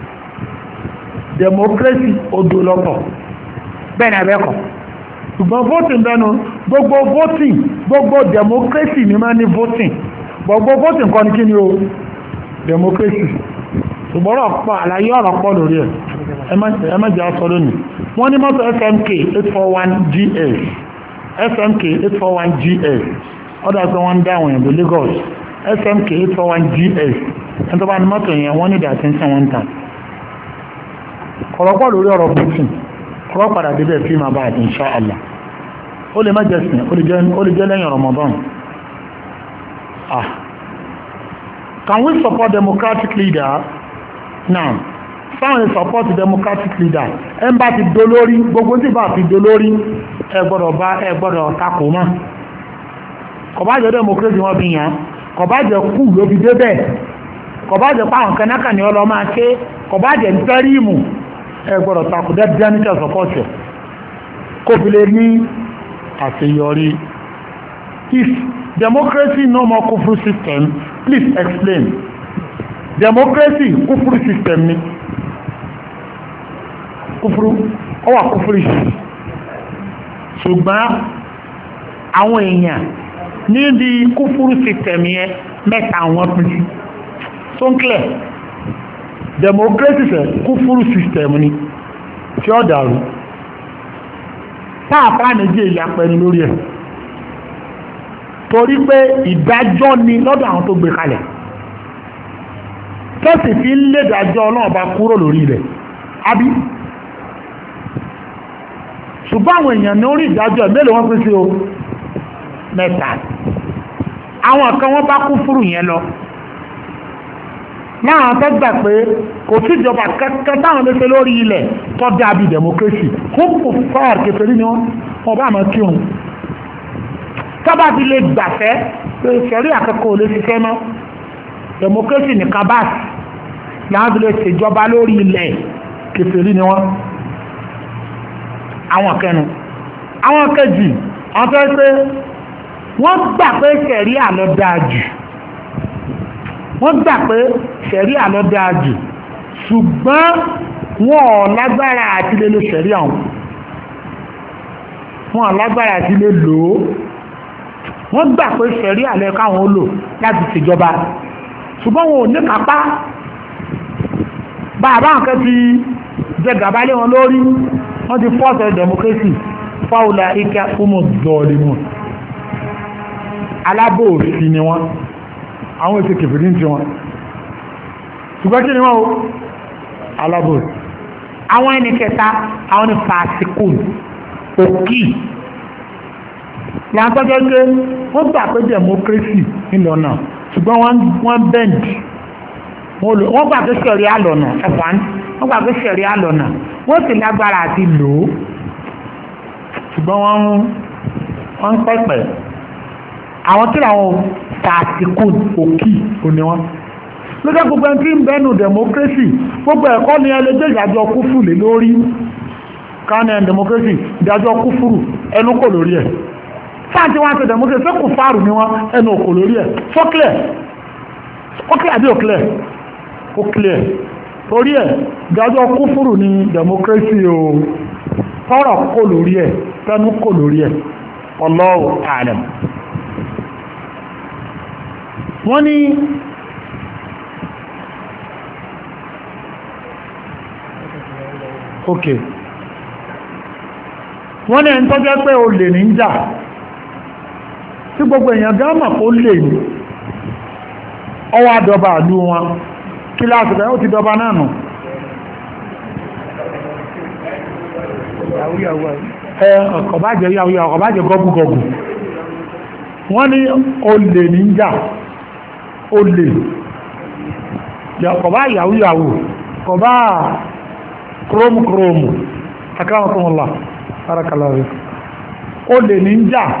democracy ọdún ọlọ́tọ̀ bẹ́ẹ̀ ni abẹ́kọ̀ ṣùgbọ́n voting bẹ́nu gbogbo voting gbogbo democracy ni máa ní voting gbogbo voting kọ́ ní kí ni o democracy ṣùgbọ́n ọ̀pọ̀ àlàyé ọ̀rọ̀ pọ̀ lórí ẹ̀ ẹmẹ́jẹ́ aṣọ lónìí wọ́n ní mọ́tò S M K eight four one G S S M K eight four one G S ọ̀dọ̀ pé wọ́n ń dá àwọn ìbò Lagos S M K eight four one G S ẹni tó bá ní mọ́tò yẹn wọ́n ní ìdá tí ń sàn wọ́n tàn ọ̀rọ̀ pọ̀ lórí ọ̀rọ̀ Putin ọ̀rọ̀ padà débẹ̀ fí máa bá àti insha Allah ó lè má jẹ́ sìn ó lè jẹ́ lẹ́yìn Ramadan ah Can we support democratic leader? Now, sáwọn support democratic leader ẹ ń bá ti dolórí gbogbo tí bá fi dolórí ẹ gbọ́dọ̀ bá ẹ gbọ́dọ̀ takò mọ́ kọ̀bájẹ́ democracy wọ́n fi yàn kọ̀bájẹ́ kú ló fi débẹ̀ kọ̀bájẹ́ páwọn kanáka ni ọlọ́ máa ké kọ̀bájẹ́ ń tẹ́rìmù ẹ gbọ́dọ̀ takò dẹ́dẹ́ ní tẹ́ support ẹ̀ kó fi lè ní àṣeyọrí. If democracy no more kufru system, please explain. Democracy kufru system ni kufru ó wà kufru ṣùgbọ́n àwọn èèyàn níbi kufru system yẹn mẹ́ta àwọn pín sí so n clear democracy ṣe kufru system ni tí ó dàrú pàápàá méjì ìyapẹni lórí ẹ̀ torí pé ìdájọ́ ni lọ́dọ̀ àwọn tó gbé kalẹ̀ tẹ́sì fi ń lè dájọ́ ọlọ́run bá kúrò lórí rẹ̀ àbí ṣùgbọ́n àwọn èèyàn ní orí ìdájọ́ mélòó wọ́n pín sí o mẹ́ta àwọn kan wọ́n bá kú fúrù yẹn lọ láwọn tó gbà pé kò síjọba kẹ́kẹ́ táwọn lè ṣe lórí ilẹ̀ tó dàbí democracy kó kò fáwà kẹfẹ́rí ni wọ́n wọ́n bá máa kí òun tọ́ba ti lè gbàfẹ́ pé ìṣẹ̀rí àkẹ́kọ̀ọ́ lè ṣiṣẹ́ mọ́ democracy ní kabas láwọn fi lè ṣèjọba lórí ilẹ̀ kèfèrí ni wọ́n àwọn kẹnu àwọn kejì àwọn tó pé wọ́n gbà pé ìṣẹ̀rí àlọ́ dáa jù wọ́n gbà pé ìṣẹ̀rí àlọ́ dáa jù ṣùgbọ́n wọn ò lágbára àti lè lo ìṣẹ̀rí àwọn wọn ò lágbára àti lè lò ó wọ́n gbà pé ṣẹ̀rí àlẹ́ káwọn ó lò láti ṣèjọba ṣùgbọ́n wọn ò ní kápá bàbá nǹkan ti jẹ gàba lé wọn lórí wọ́n ti fọ́ọ̀sẹ̀ democracy fáwọlá ika umu zọlímù alábòòsí ni wọ́n àwọn ètò kèfèrí ń ti wọn ṣùgbọ́n kí ni wọ́n o alábòòsí àwọn ẹni kẹta àwọn ni fàásìkùn òkì láńtọ́jọ́ pé wọ́n gbà pé democracy ńlọ́nà ṣùgbọ́n wọ́n bend wọ́n gbà pé ṣẹ̀rí àlọ́nà ẹ̀fọ́n wọ́n gbà pé ṣẹ̀rí àlọ́nà wọ́n sì lágbára àti lò ó ṣùgbọ́n wọ́n ń pẹ̀pẹ̀ àwọn tí làwọn tààtìkù òkì òní wọn lọ́jọ́ gbogbo ẹni tí ń bẹ́nu democracy gbogbo ẹ̀kọ́ ni ẹlẹ́gbẹ́ ìdájọ́ kúfùrù lé lórí káàní democracy ìdájọ́ kúfùrù ẹnu kò lórí ẹ̀ sáàtí wọ́n ṣe democracy fẹ́ kò fáàrù ní wọ́n ẹnu òkò lórí ẹ̀ so clear ó clear àbí ò clear ó clear torí ẹ̀ ìdájọ́ kúfùrù ní democracy o tọ́rọ̀ kò lórí ẹ̀ tẹ́nu kò lórí ẹ̀ Allahu a'lam. wọ́n ní ok wọ́n ní ẹni tó jẹ́ pé olè ní ń jà tí gbogbo èèyàn gáàmà kó lè ní ọwọ́ àdọba àlú wọn kí láti bẹ̀rẹ̀ ó ti dọba náà nù ẹ ọ̀kọ̀bájẹ́ yàwó ọ̀kọ̀bájẹ́ gọ́gùgọ́gù wọ́n ní olè ní ń jà olè kọ̀bá yàwó yàwó kọ̀bá kúrómù kúrómù akáwọ̀kọ́mọ̀lá arákàlàrí olè ní ń jà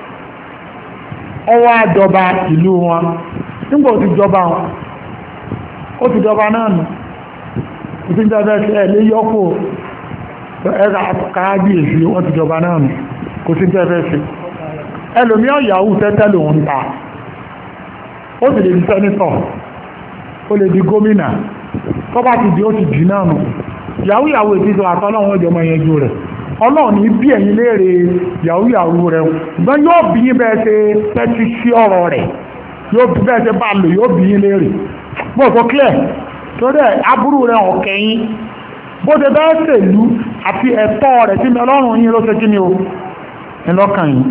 ọwọ́ àjọba ìlú wọn nígbà ó ti jọba wọn ó ti jọba náà nù ìpínjọba ẹ̀ lé yọ́pò ẹ̀rọ káàbíyèsí wọ́n ti jọba náà nù kò sí tẹ́fẹ́ sí ẹlòmí ọ̀yàwó tẹ́tẹ́ lòun ta ó sì lè di sẹ́nítọ̀ ó lè di gómìnà tó bá ti di ó ti jì náà nù yàwó yàwó ìfisọ àtọ́lọ́wọ́n ọjọ́ mọ́ ẹyẹjú rẹ̀ ọlọ́run ní bí ẹ̀yin léèrè yàwó yàwó rẹ̀ ṣùgbọ́n yóò bí yín bẹ́ẹ̀ ṣe tẹ́tí sí ọ̀rọ̀ rẹ̀ yóò bí bẹ́ẹ̀ ṣe bá lò yóò bí yín léèrè bó tó clear torí ẹ̀ aburú rẹ̀ ọ̀kẹ́yìn bó ṣe bẹ́ẹ̀ ṣèlú àti ẹ̀tọ́ rẹ̀ sí mi ọlọ́run yín ló ṣe kí ni o ẹlọ́kàn yìí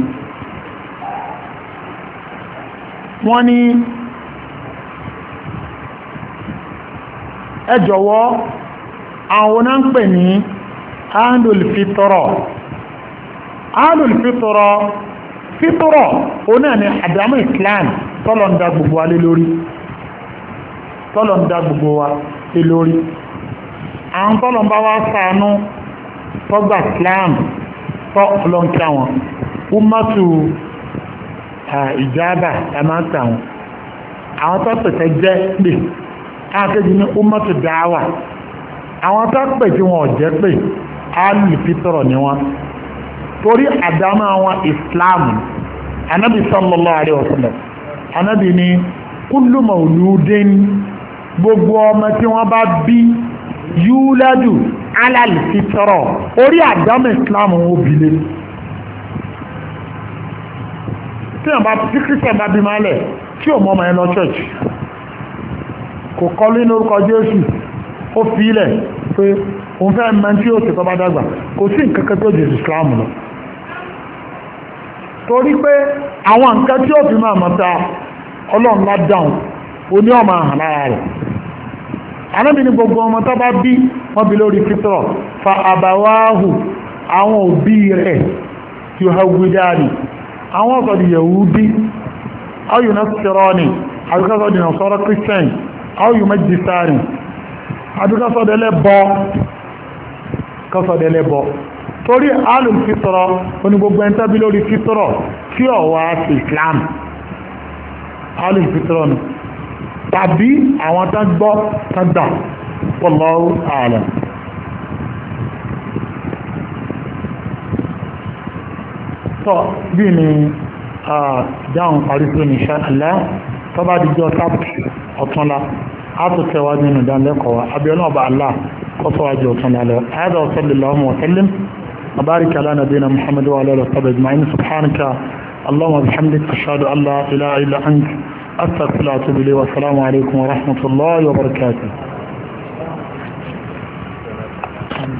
wọ́n ní ẹ jọ̀wọ́ àwọn náà ń pè ní Ahlul Fitra Ahlul Fitra Fitra o náà ni àdámù Islam tọ́lọ̀ ń dá gbogbo wa lé lórí tọ́lọ̀ ń dá gbogbo wa lé lórí àwọn tọ́lọ̀ ń bá wá ṣàánú tọ́gbà Islam tọ́ ọlọ́nkí àwọn ummatu ìjábà ẹ̀máta àwọn àwọn tó pèsè jẹ́ pè ákéjì ní ummatu dáwà àwọn tó pè tí wọn ò jẹ́ pé alìfítọ̀rọ̀ ni wọn torí àdámọ́ àwọn Islam anábì sallallahu alaihi wasallam anábì ní kullu mauludin gbogbo ọmọ tí wọ́n bá bí yúládù alàlìfítọ̀rọ̀ orí àdámọ́ Islam wọn obìnrin tí wọ́n bá tí Christian bá bí máa lẹ̀ tí ò mọ́ ọmọ ẹ lọ church kò kọ́ lé lórúkọ Jésù ó fi ilẹ̀ pé òun fẹ́ mẹ́ tí ó sì tọ́ bá dàgbà kò sí nǹkan kan tó jésù Islam lọ torí pé àwọn nǹkan tí ó fi máa mọ́ta ọlọ́run ládáhùn oní ọmọ àhàn lára rẹ̀ anábì ní gbogbo ọmọ tó bá bí wọ́n bí lórí fitrọ̀ fa àbáwáhù àwọn òbí rẹ̀ tí ó ha gbídáàrí àwọn ọ̀sọ̀dì Yahudi ayù nasirani àbíkásọ̀dì nasọ́rọ̀ Christian ayù majisari àbíkásọ̀dẹ̀lẹ́bọ kásọ̀dẹ̀lẹ́bọ torí alùn fitrọ̀ oní gbogbo ẹni tó bí lórí fitrọ̀ tí ó wá sí Islam alùn fitrọ̀ ni tàbí àwọn tán gbọ́ tán gbà wallahu a'lam. tọ́ bí ni dáhùn parí sí ní insha Allah tó bá dìjọ́ sábà ọ̀túnla a tó tẹwàá nínú ìdánilẹ́kọ̀ọ́ abiyọ́nà ọba Allah kọ́sọ́wájú ọ̀túnla lọ هذا وصلى الله وسلم وبارك على نبينا محمد وعلى اله وصحبه اجمعين سبحانك اللهم وبحمدك اشهد ان لا اله الا انت استغفرك واتوب اليك والسلام عليكم ورحمه الله وبركاته.